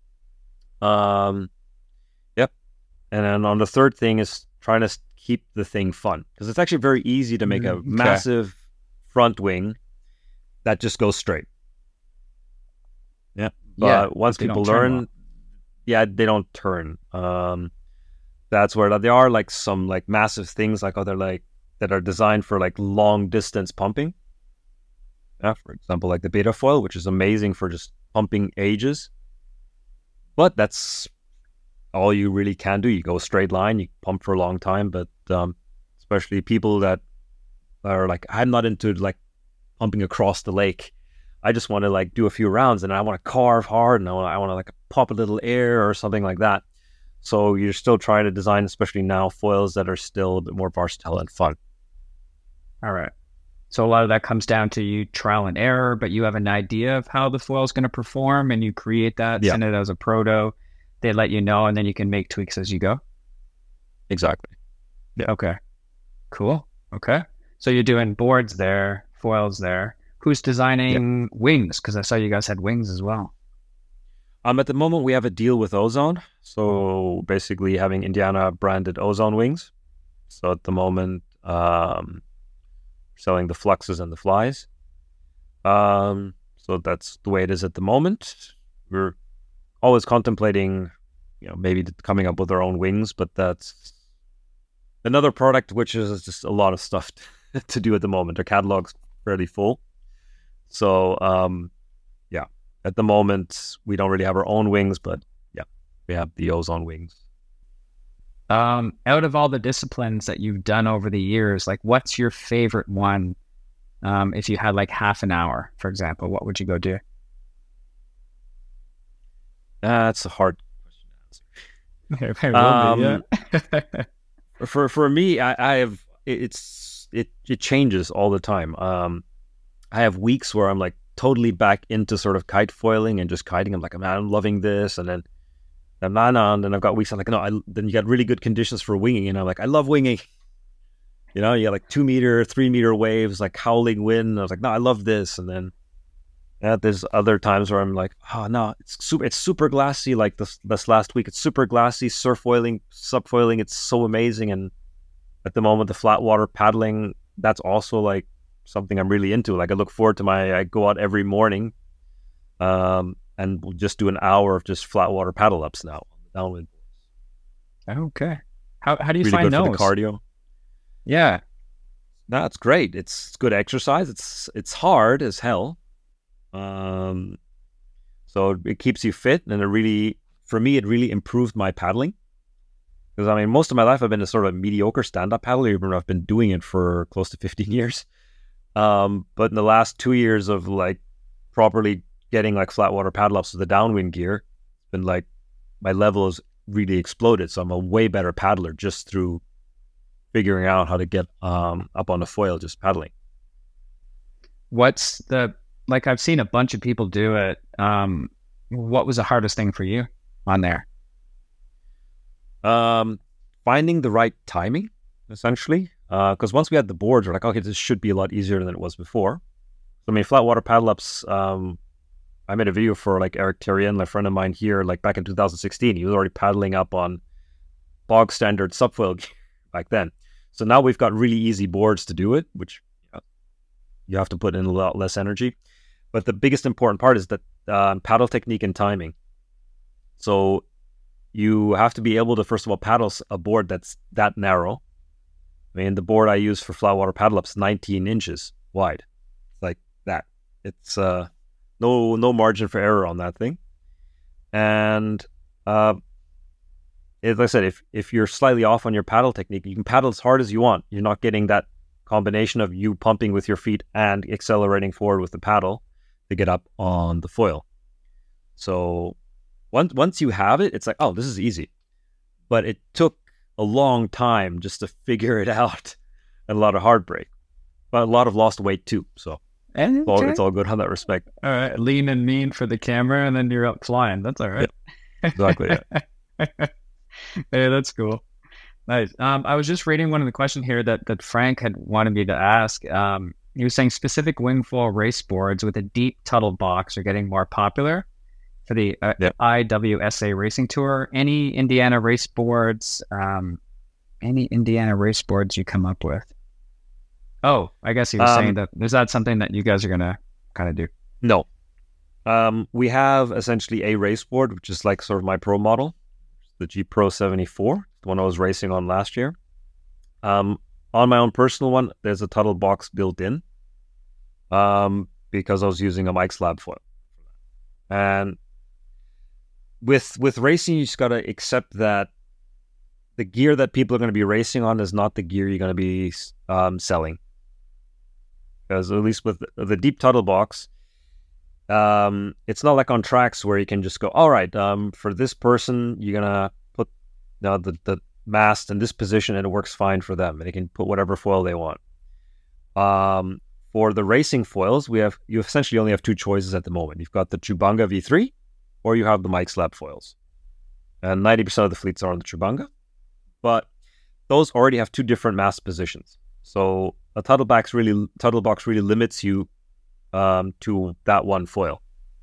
Um, yep. And then on the third thing is trying to keep the thing fun, because it's actually very easy to make a okay. massive front wing that just goes straight. Yeah. But Yeah, once they people don't turn learn, well. yeah, they don't turn. Um, that's where there are like some like massive things like other like that are designed for like long distance pumping. Yeah, for example, like the beta foil, which is amazing for just pumping ages. But that's all you really can do. You go a straight line, you pump for a long time. But um, especially people that are like, I'm not into like pumping across the lake. I just want to like do a few rounds, and I want to carve hard, and I want I want to like pop a little air or something like that. So you're still trying to design, especially now, foils that are still a bit more versatile and fun. All right. So a lot of that comes down to you trial and error, but you have an idea of how the foil is going to perform, and you create that, Yeah. send it as a proto. They let you know, and then you can make tweaks as you go. Exactly. Yeah. Okay. Cool. Okay. So you're doing boards there, foils there. Who's designing yeah. wings? Because I saw you guys had wings as well. Um, at the moment, we have a deal with Ozone. So basically having Indiana branded Ozone wings. So at the moment, um, selling the Fluxes and the Flies. Um, so that's the way it is at the moment. We're always contemplating, you know, maybe coming up with our own wings, but that's another product which is just a lot of stuff to do at the moment. Our catalog's fairly full. So, um, yeah, at the moment, we don't really have our own wings, but yeah, we have the Ozone wings. Um, out of all the disciplines that you've done over the years, like what's your favorite one? Um, if you had like half an hour, for example, what would you go do? That's a hard question to answer. Okay, um, yeah. for for me, I, I have it's it it changes all the time. Um, I have weeks where I'm like totally back into sort of kite foiling and just kiting. I'm like, man, I'm loving this, and then I'm not on. And I've got weeks I'm like, no. I, then you got really good conditions for winging, and I'm like, I love winging. You know, you got like two meter, three meter waves, like howling wind. And I was like, no, I love this, and then. Yeah, there's other times where I'm like, oh no, it's super, it's super glassy. Like this, this last week, it's super glassy. Surf foiling, sub foiling, it's so amazing. And at the moment, the flat water paddling, that's also like something I'm really into. Like I look forward to my, I go out every morning, um, and we'll just do an hour of just flat water paddle ups now on the downwind boards. Okay, how how do you really find good those? For the cardio. Yeah, no, it's great. It's, it's good exercise. It's it's hard as hell. Um, so it keeps you fit, and it really, for me, it really improved my paddling. Because I mean, most of my life I've been a sort of mediocre stand-up paddler, even though I've been doing it for close to fifteen years. Um, but in the last two years of like properly getting like flat water paddle ups with the downwind gear, it's been like my level has really exploded. So I'm a way better paddler just through figuring out how to get um up on the foil just paddling. What's the Like I've seen a bunch of people do it. Um, what was the hardest thing for you on there? Um, finding the right timing, essentially. Because uh, once we had the boards, we're like, okay, this should be a lot easier than it was before. So I mean, flat water paddle ups. Um, I made a video for like Eric Terrien, a friend of mine here, like back in two thousand sixteen. He was already paddling up on bog standard subfoil back then. So now we've got really easy boards to do it, which you know, you have to put in a lot less energy. But the biggest important part is that uh, paddle technique and timing. So you have to be able to, first of all, paddle a board that's that narrow. I mean, the board I use for flat water paddle ups, nineteen inches wide. It's like that. It's uh, no no margin for error on that thing. And uh, as I said, if if you're slightly off on your paddle technique, you can paddle as hard as you want. You're not getting that combination of you pumping with your feet and accelerating forward with the paddle to get up on the foil. So once once you have it, it's like, oh, this is easy. But it took a long time just to figure it out, and a lot of heartbreak, but a lot of lost weight too. So and it's all, it's all good on that respect. All right, lean and mean for the camera, and then you're up flying. That's all right. Yeah, exactly. Yeah. Hey, that's cool. Nice. Um, I was just reading one of the questions here that, that Frank had wanted me to ask. Um, he was saying specific wingfoil race boards with a deep tuttle box are getting more popular for the uh, yep. I W S A Racing Tour. Any Indiana race boards? Um, any Indiana race boards you come up with? Oh, I guess he was um, saying that. Is that something that you guys are gonna kind of do? No. Um, we have essentially a race board, which is like sort of my pro model, the G Pro seventy-four, the one I was racing on last year. Um, on my own personal one, there's a tuttle box built in, um, because I was using a Mike's Lab foil. And with with racing, you just got to accept that the gear that people are going to be racing on is not the gear you're going to be um, selling. Because at least with the, the deep tuttle box, um, it's not like on tracks where you can just go, all right, um, for this person, you're going to put you know, the, the mast in this position and it works fine for them. And they can put whatever foil they want. Um, for the racing foils, we have you essentially only have two choices at the moment. You've got the Chubanga V three or you have the Mike's Lab foils. And ninety percent of the fleets are on the Chubanga. But those already have two different mast positions. So a tuttle box really, tuttle box really limits you um, to that one foil.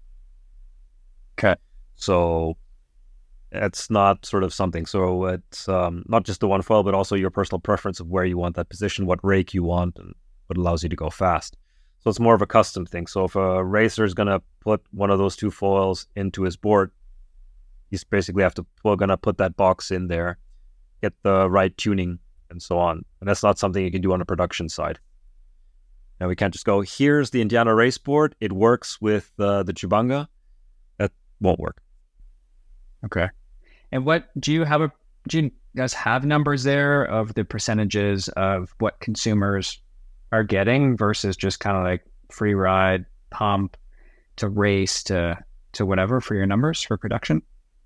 Okay. So it's not sort of something. So it's um, not just the one foil, but also your personal preference of where you want that position, what rake you want, and what allows you to go fast. So it's more of a custom thing. So if a racer is going to put one of those two foils into his board, he's basically have to we're going to put that box in there, get the right tuning, and so on. And that's not something you can do on a production side. And we can't just go, here's the Indiana race board. It works with uh, the Chubanga. That won't work. Okay. And what do you have a do you guys have numbers there of the percentages of what consumers are getting versus just kind of like free ride, pump to race to to whatever for your numbers for production?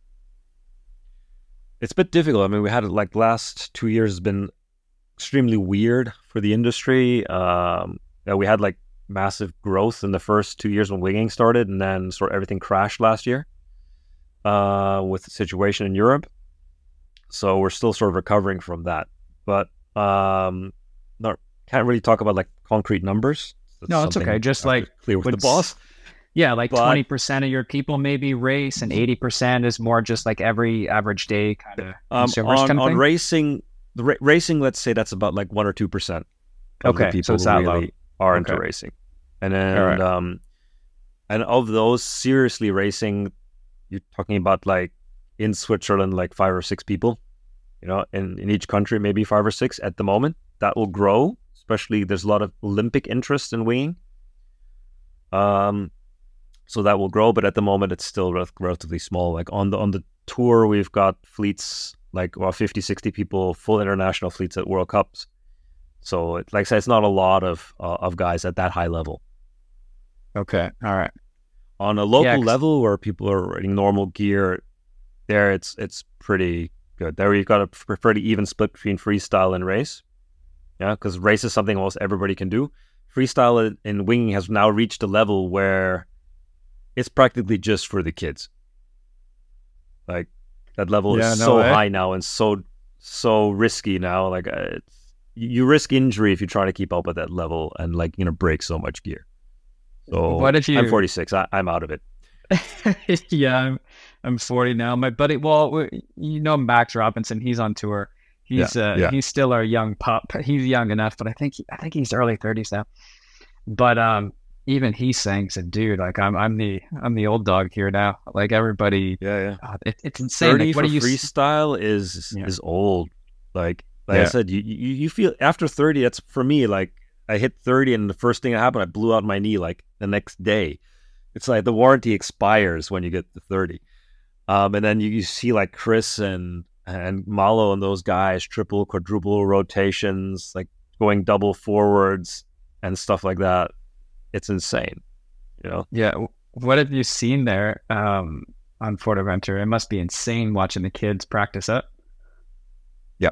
It's a bit difficult. I mean, we had like last two years has been extremely weird for the industry. Um, yeah, we had like massive growth in the first two years when winging started, and then sort of everything crashed last year uh, with the situation in Europe. So we're still sort of recovering from that, but um, not can't really talk about like concrete numbers. That's no, it's okay. Just like clear with the boss. Yeah, like but, twenty percent of your people maybe race, and eighty percent is more just like every average day kind of um, consumers on, kind of on thing? racing. The ra- racing, let's say that's about like one or two percent of okay, the people so it's who that really low. are okay. into racing, and then right. um, and of those seriously racing, you're talking about like in Switzerland, like five or six people, you know, in in each country, maybe five or six at the moment. That will grow, especially there's a lot of Olympic interest in winging. Um, so that will grow, but at the moment it's still re- relatively small. Like on the on the tour, we've got fleets like well, fifty, sixty people, full international fleets at World Cups. So, it, like I said, it's not a lot of uh, of guys at that high level. Okay, all right. On a local yeah, level where people are running normal gear, there it's it's pretty good. There you've got a pretty even split between freestyle and race. Yeah, because race is something almost everybody can do. Freestyle in, in winging has now reached a level where it's practically just for the kids. Like that level yeah, is no so way. high now and so so risky now. Like uh, it's, you risk injury if you try to keep up at that level and like you know break so much gear. So what if you? I'm forty-six. I, I'm out of it. yeah, I'm I'm forty now. My buddy, well, you know Max Robinson. He's on tour. He's yeah, uh, yeah. he's still our young pup. He's young enough, but I think I think he's early thirties now. But um, even he's saying, "said dude, like I'm I'm the I'm the old dog here now. Like everybody, yeah, yeah. Uh, it, it's insane. thirty like, what for do you freestyle is yeah. is old. Like like yeah. I said, you, you you feel after thirty. That's for me. Like I hit thirty, and the first thing that happened, I blew out my knee. Like the next day, it's like the warranty expires when you get to thirty. Um, and then you, you see like Chris and. And Malo and those guys, triple, quadruple rotations, like going double forwards and stuff like that. It's insane, you know? Yeah. What have you seen there? Um, on Forteventura. It must be insane watching the kids practice up. Yep.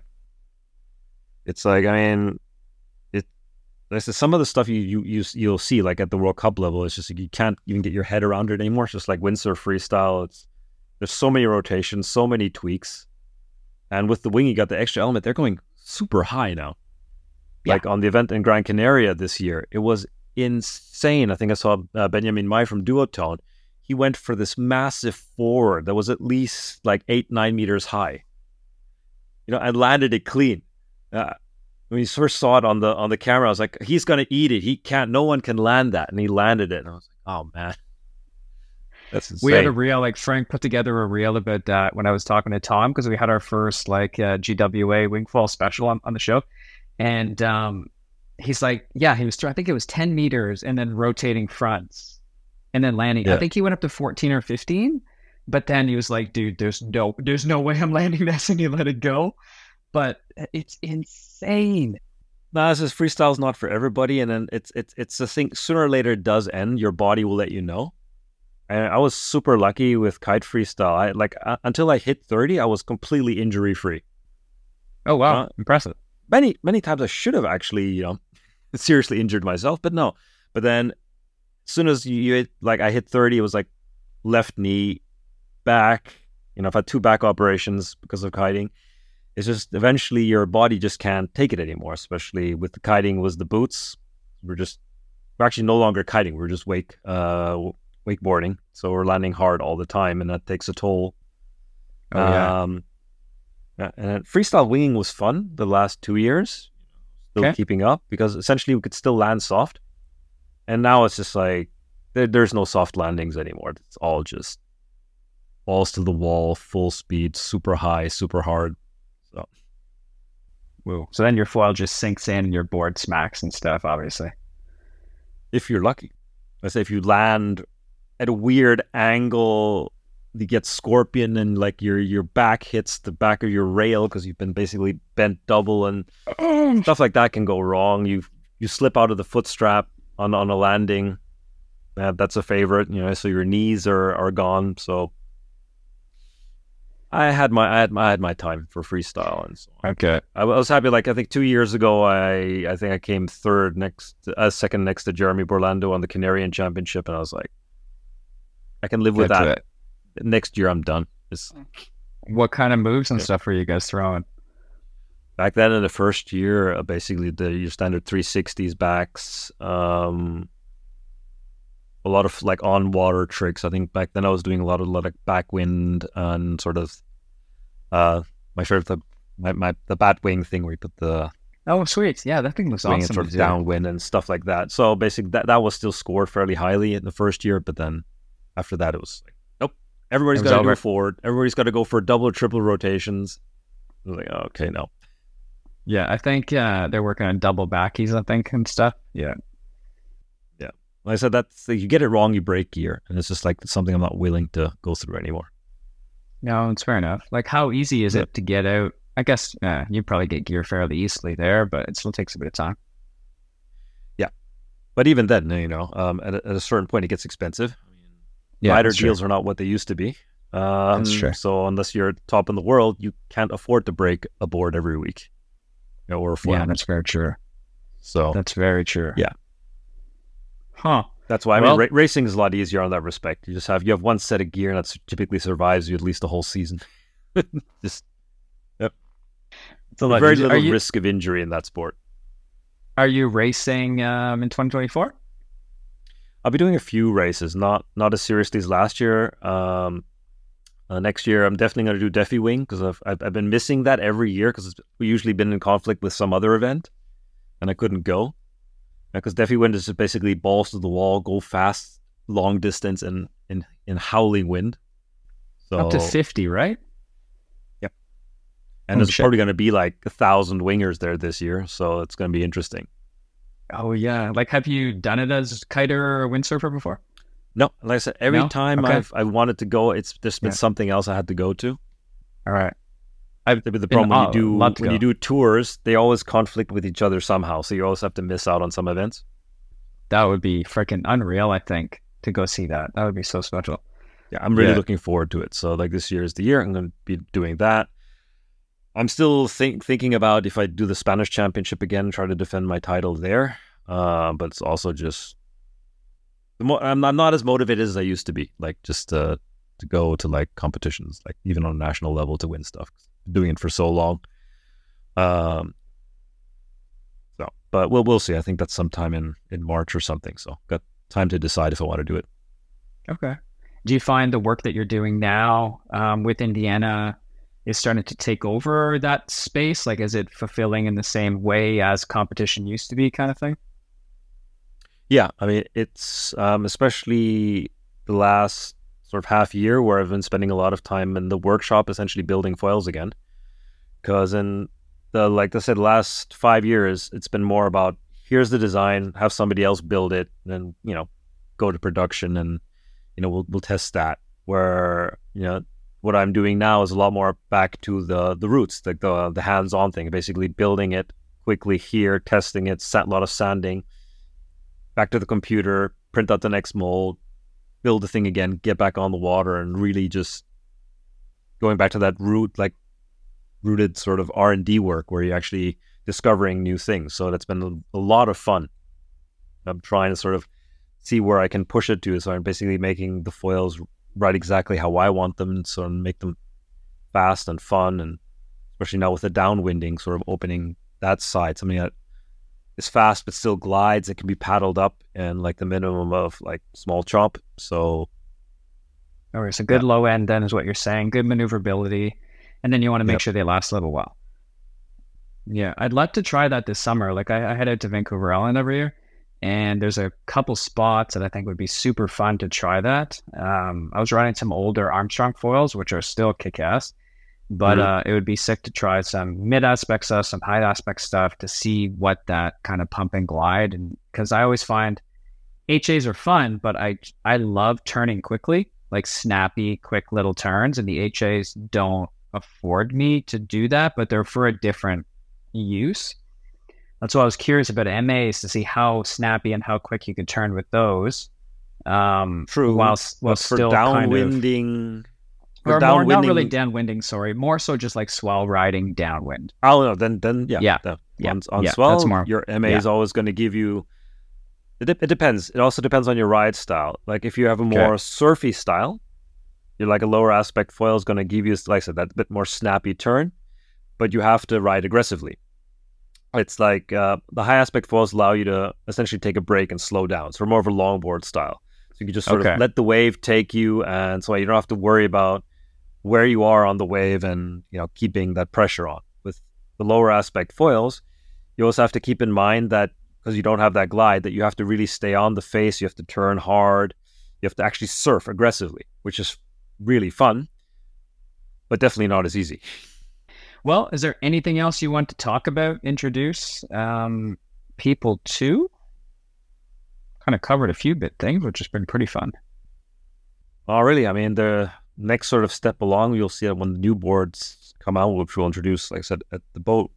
It's like, I mean, it. This is some of the stuff you you you you'll see like at the World Cup level. It's just like you can't even get your head around it anymore. It's just like windsurf freestyle. It's there's so many rotations, so many tweaks, and with the wing, you got the extra element. They're going super high now. Yeah. Like on the event in Gran Canaria this year, it was insane. I think I saw uh, Benjamin Mai from Duotone. He went for this massive forward that was at least like eight, nine meters high. You know, and landed it clean. Uh, when you first saw it on the on the camera, I was like, he's gonna eat it. He can't. No one can land that, and he landed it. And I was like, oh man, that's insane. We had a reel, like Frank put together a reel about that when I was talking to Tom, because we had our first like uh, G W A wingfall special on, on the show, and um, he's like, yeah, he was. I think it was ten meters, and then rotating fronts, and then landing. Yeah. I think he went up to fourteen or fifteen, but then he was like, dude, there's no, there's no way I'm landing this, and he let it go. But it's insane. No, this is freestyle's not for everybody, and then it's it's it's the thing. Sooner or later, it does end. Your body will let you know. And I was super lucky with kite freestyle. I like uh, until I hit thirty, I was completely injury free. Oh wow, uh, impressive! Many many times I should have actually, you know, seriously injured myself, but no. But then, as soon as you, you hit, like I hit thirty, it was like left knee, back. You know, I've had two back operations because of kiting. It's just eventually your body just can't take it anymore, especially with the kiting was the boots. We're just, we're actually no longer kiting. We're just wake, uh, wakeboarding. So we're landing hard all the time, and that takes a toll. Oh, yeah. Um, and freestyle winging was fun the last two years, still okay. keeping up, because essentially we could still land soft. And now it's just like, there, there's no soft landings anymore. It's all just balls to the wall, full speed, super high, super hard. So, Woo. So then your foil just sinks in and your board smacks and stuff, obviously. If you're lucky. I say if you land at a weird angle, you get scorpion and like your your back hits the back of your rail because you've been basically bent double, and oh. stuff like that can go wrong. You you slip out of the foot strap on, on a landing. Uh, that's a favorite, you know, so your knees are, are gone. So I had my I had my I had my time for freestyle and so on. Okay, I was happy. Like I think two years ago, I I think I came third next, uh, second next to Jeremy Borlando on the Canarian Championship, and I was like, I can live with Get that. Next year, I'm done. It's, what kind of moves and yeah. stuff were you guys throwing? Back then, in the first year, uh, basically the your standard three sixties backs. Um, a lot of like on water tricks. I think back then I was doing a lot of, lot of backwind and sort of uh my favorite the my, my the bat wing thing where you put the oh sweet yeah that thing looks wing awesome, and sort of downwind and stuff like that. So basically that that was still scored fairly highly in the first year, but then after that it was like nope, everybody's got to go forward. Everybody's got to go for double or triple rotations. I was like oh, okay no. Yeah, I think uh, they're working on double backies, I think, and stuff. Yeah. Yeah. Like I said, that's you get it wrong, you break gear. And it's just like something I'm not willing to go through anymore. No, it's fair enough. Like, how easy is yeah. it to get out? I guess uh, you probably get gear fairly easily there, but it still takes a bit of time. Yeah. But even then, you know, um, at, a, at a certain point, it gets expensive. I mean, yeah, rider deals true. are not what they used to be. Um, that's true. So unless you're top in the world, you can't afford to break a board every week. You know, or a foil. Yeah, that's very true. So that's very true. Yeah. Huh. That's why I well, mean, ra- racing is a lot easier on that respect. You just have you have one set of gear and that typically survives you at least a whole season. just yep. It's a lot very little you, risk of injury in that sport. Are you racing um, in twenty twenty-four? I'll be doing a few races, not not as seriously as last year. Um, uh, next year, I'm definitely going to do Defi Wing because I've, I've I've been missing that every year because we've usually been in conflict with some other event, and I couldn't go. Because Defi wind is just basically balls to the wall, go fast, long distance, and in, in howling wind. So up to fifty, right? Yep. And oh, there's shit. probably going to be like a thousand wingers there this year, so it's going to be interesting. Oh yeah, like have you done it as kiter or windsurfer before? No, like I said, every no? time okay. I've I wanted to go, it's there's been yeah. something else I had to go to. All right. I've the problem when you do when go. you do tours, they always conflict with each other somehow. So you always have to miss out on some events. That would be freaking unreal, I think, to go see that. That would be so special. yeah, I'm really Yeah. looking forward to it. So like this year is the year I'm going to be doing that. I'm still think, thinking about if I do the Spanish Championship again, try to defend my title there. Uh, but it's also just the more I'm not, not as motivated as I used to be. Like just uh, to go to like competitions, like even on a national level to win stuff. Doing it for so long. Um. So, but we'll we'll see. I think that's sometime in in March or something. So got time to decide if I want to do it. Okay. Do you find the work that you're doing now um, with Indiana is starting to take over that space? Like, is it fulfilling in the same way as competition used to be, kind of thing? Yeah, I mean, it's um, especially the last sort of half year where I've been spending a lot of time in the workshop, essentially building foils again. Because in the, like I said, last five years, it's been more about here's the design, have somebody else build it, and then, you know, go to production and, you know, we'll we'll test that. Where, you know, what I'm doing now is a lot more back to the the roots, like the the hands-on thing, basically building it quickly here, testing it, a lot of sanding, back to the computer, print out the next mold, build the thing again, get back on the water, and really just going back to that root, like rooted sort of R and D work where you're actually discovering new things. So that's been a, a lot of fun. I'm trying to sort of see where I can push it to. So I'm basically making the foils right exactly how I want them, so make them fast and fun, and especially now with the downwinding, sort of opening that side, something that is fast but still glides. It can be paddled up and like the minimum of like small chop. So, okay, so good yeah. low end then is what you're saying. Good maneuverability, and then you want to make Yep. sure they last a little while. Yeah, I'd love to try that this summer. Like I, I head out to Vancouver Island every year, and there's a couple spots that I think would be super fun to try that. Um, I was running some older Armstrong foils, which are still kick-ass, but Mhm. uh, it would be sick to try some mid-aspect stuff, some high-aspect stuff to see what that kind of pump and glide. And because I always find H As are fun, but I I love turning quickly, like snappy, quick little turns, and the H As don't afford me to do that, but they're for a different use. That's why I was curious about M As to see how snappy and how quick you could turn with those. Um, True. while while But for still kind of, downwinding, for or more not downwinding, really downwinding. Sorry, more so just like swell riding downwind. oh no, then then yeah, Yeah, the- yeah, on on yeah, swell, that's more- your M A yeah. is always going to give you. It, de- it depends. It also depends on your ride style. Like if you have a Okay. more surfy style, you're like a lower aspect foil is going to give you, like I said, that bit more snappy turn, but you have to ride aggressively. It's like uh, the high aspect foils allow you to essentially take a break and slow down. So more of a longboard style. So you can just sort Okay. of let the wave take you, and so you don't have to worry about where you are on the wave and, you know, keeping that pressure on. With the lower aspect foils, you also have to keep in mind that because you don't have that glide, that you have to really stay on the face. You have to turn hard. You have to actually surf aggressively, which is really fun, but definitely not as easy. Well, is there anything else you want to talk about, introduce um, people to? Kind of covered a few bit things, which has been pretty fun. Oh, really? I mean, the next sort of step along, you'll see it when the new boards come out, which we'll introduce, like I said, at the boat.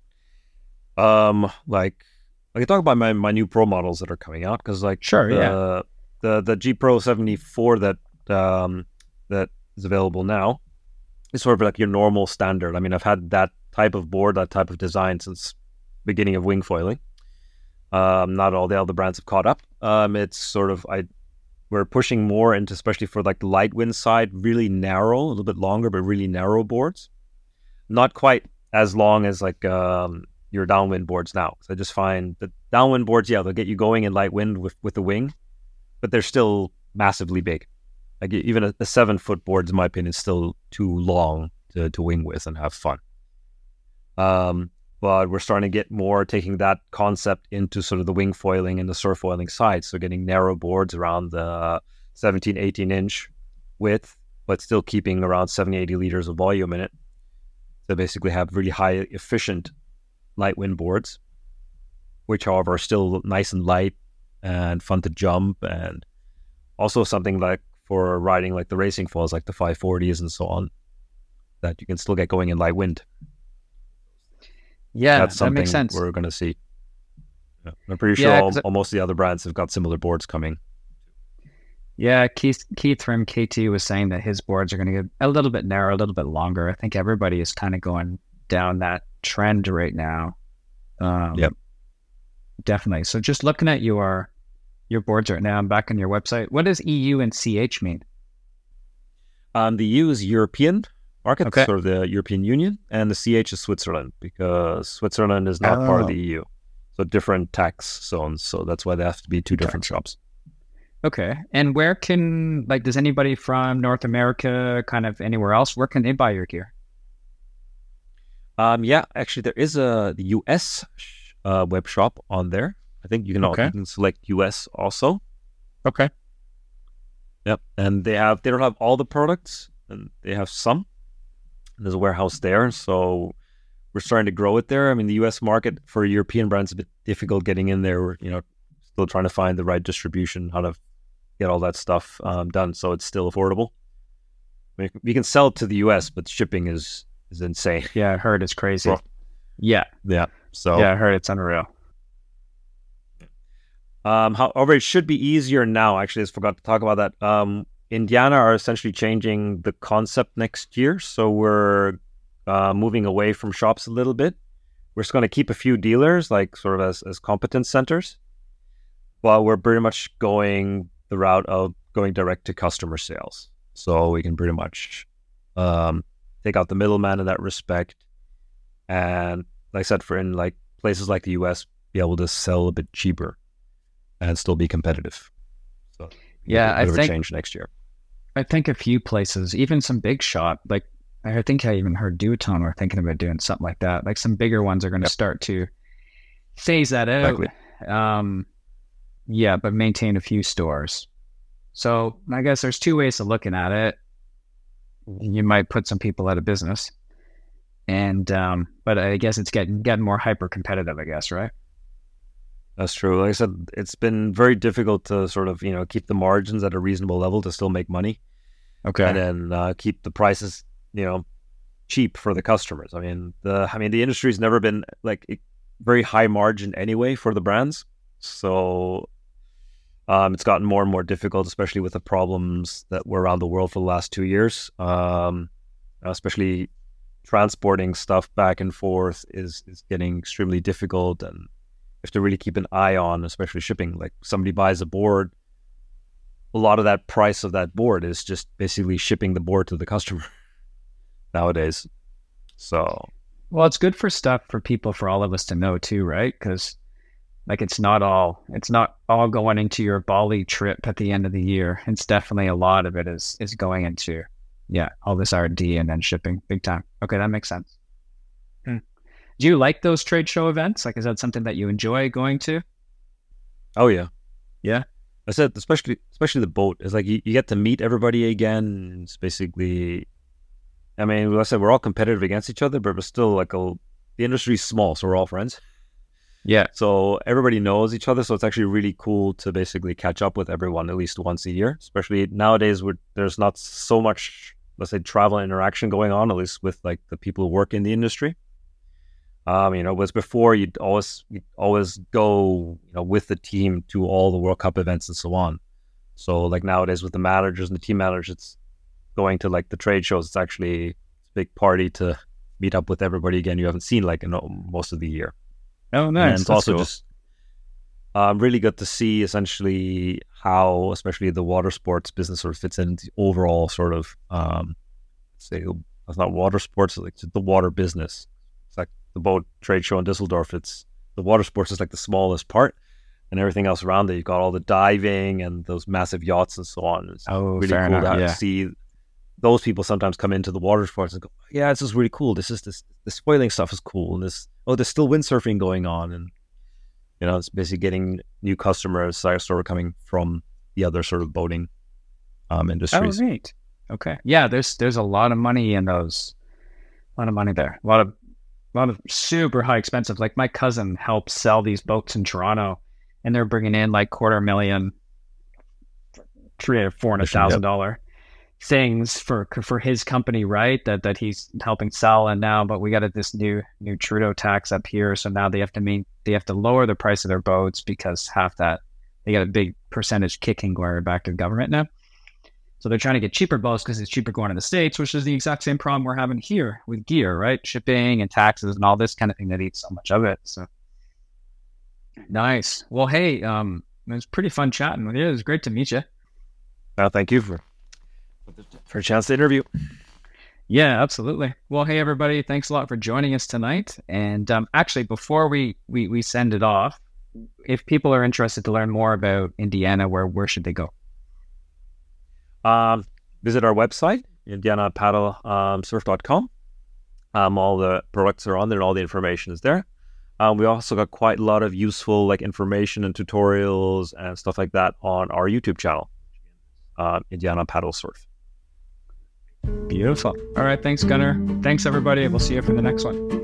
Um, like I can talk about my, my new pro models that are coming out, because like Sure, the, yeah. the the G Pro seventy-four that um that is available now is sort of like your normal standard. I mean, I've had that type of board, that type of design since beginning of wing foiling. Um, not all the other brands have caught up. Um, it's sort of I we're pushing more into, especially for like the light wind side, really narrow, a little bit longer, but really narrow boards. Not quite as long as like um, your downwind boards now. So I just find the downwind boards, yeah, they'll get you going in light wind with, with the wing, but they're still massively big. Like even a, a seven foot board, in my opinion, is still too long to, to wing with and have fun. Um, but we're starting to get more taking that concept into sort of the wing foiling and the surf foiling side. So getting narrow boards around the seventeen, eighteen inch width, but still keeping around seventy, eighty liters of volume in it. So basically have really high efficient light wind boards, which however are still nice and light and fun to jump, and also something like for riding like the racing foils, like the five forties and so on, that you can still get going in light wind. Yeah, That's that something makes sense. we're going to see. Yeah. I'm pretty sure Yeah, all, 'cause it- almost the other brands have got similar boards coming. Yeah, Keith Keith from K T was saying that his boards are going to get a little bit narrower, a little bit longer. I think everybody is kind of going down that trend right now. Um, Yep. Definitely. So just looking at your your boards right now, I'm back on your website. What does E U and C H mean? Um, the E U is European market, Okay. sort of the European Union, and the C H is Switzerland, because Switzerland is not part of Oh. the E U. So different tax zones. So that's why they have to be two different shops. Okay. And where can, like, does anybody from North America, kind of anywhere else, where can they buy your gear? Um, yeah, actually, there is a the U S uh, web shop on there. I think you can, Okay. you can select U S also. Okay. Yep, and they have they don't have all the products, and they have some. There's a warehouse there, so we're starting to grow it there. I mean, the U S market for European brands is a bit difficult getting in there. We're, you know, still trying to find the right distribution, how to get all that stuff um, done, so it's still affordable. I mean, we can sell it to the U S, but shipping is is insane. Yeah, I heard it's crazy. Bro. Yeah. Yeah. So Yeah, I heard it's unreal. Um, however, it should be easier now. Actually, I just forgot to talk about that. Um, Indiana are essentially changing the concept next year, so we're uh, moving away from shops a little bit. We're just going to keep a few dealers, like sort of as as competence centers, but we're pretty much going the route of going direct to customer sales. So we can pretty much um, take out the middleman in that respect, and like I said, for in like places like the U S, be able to sell a bit cheaper and still be competitive. So Yeah, a bit I of think- a change next year. I think a few places, even some big shop, like I think I even heard Duotone were thinking about doing something like that. Like some bigger ones are going to Yep. start to phase that out. Exactly. Um, yeah, but maintain a few stores. So I guess there's two ways of looking at it. You might put some people out of business, and um, but I guess it's getting getting more hyper competitive. I guess, right? That's true. Like I said, it's been very difficult to sort of, you know, keep the margins at a reasonable level to still make money, Okay. and then uh, keep the prices, you know, cheap for the customers. I mean, the I mean the industry's never been like a very high margin anyway for the brands, so um, it's gotten more and more difficult, especially with the problems that were around the world for the last two years. Um, especially transporting stuff back and forth is is getting extremely difficult, and you have to really keep an eye on, especially shipping. Like somebody buys a board, a lot of that price of that board is just basically shipping the board to the customer nowadays. So Well, it's good for stuff for people, for all of us to know too, right? Because like it's not all it's not all going into your Bali trip at the end of the year. It's definitely a lot of it is is going into yeah all this R and D and then shipping big time. Okay, that makes sense. Hmm. Do you like those trade show events? Like, is that something that you enjoy going to? oh yeah, Yeah. I said especially especially the boat. It's like you, you get to meet everybody again. It's basically, I mean, like I said, we're all competitive against each other, but we're still like a the industry's small, so we're all friends. Yeah. So everybody knows each other. So it's actually really cool to basically catch up with everyone at least once a year. Especially nowadays, where there's not so much, let's say, travel interaction going on, at least with like the people who work in the industry. Um, you know, was before you'd always you'd always go, you know, with the team to all the World Cup events and so on. So like nowadays with the managers and the team managers, it's going to like the trade shows. It's actually a big party to meet up with everybody again you haven't seen like in most of the year. Oh, nice. And it's That's also cool. just um, really good to see essentially how, especially the water sports business sort of fits into the overall sort of, um, say, it's not water sports, it's like the water business. It's like the boat trade show in Düsseldorf. It's the water sports is like the smallest part, and everything else around it. You've got all the diving and those massive yachts and so on. It's Oh, really fair cool enough. to Yeah. see those people sometimes come into the water sports and go, yeah, this is really cool. This is this the spoiling stuff is cool, and this oh, there's still windsurfing going on, and you know, it's basically getting new customers that are sort of coming from the other sort of boating um, Oh, industries. neat. Okay. Yeah, there's there's a lot of money in those. A lot of money there. A lot of a lot of super high expensive. Like my cousin helps sell these boats in Toronto, and they're bringing in like quarter million, three or four hundred thousand dollar things for for his company, right? That that he's helping sell. And now, but we got this new new Trudeau tax up here, so now they have to mean they have to lower the price of their boats because half that they got a big percentage kicking going back to the government now. So they're trying to get cheaper boats because it's cheaper going to the States, which is the exact same problem we're having here with gear, right? Shipping and taxes and all this kind of thing that eats so much of it. So nice. Well, hey, um, it was pretty fun chatting with you. It was great to meet you. Uh, thank you for for a chance to interview. Yeah, absolutely. Well, hey, everybody, thanks a lot for joining us tonight. And um, actually, before we, we, we send it off, if people are interested to learn more about Indiana, where, where should they go? Um, visit our website, indiana paddle surf dot com. Um, all the products are on there and all the information is there. Um, we also got quite a lot of useful like information and tutorials and stuff like that on our YouTube channel, uh, Indiana Paddle Surf. Beautiful. All right. Thanks, Gunnar. Thanks, everybody. We'll see you for the next one.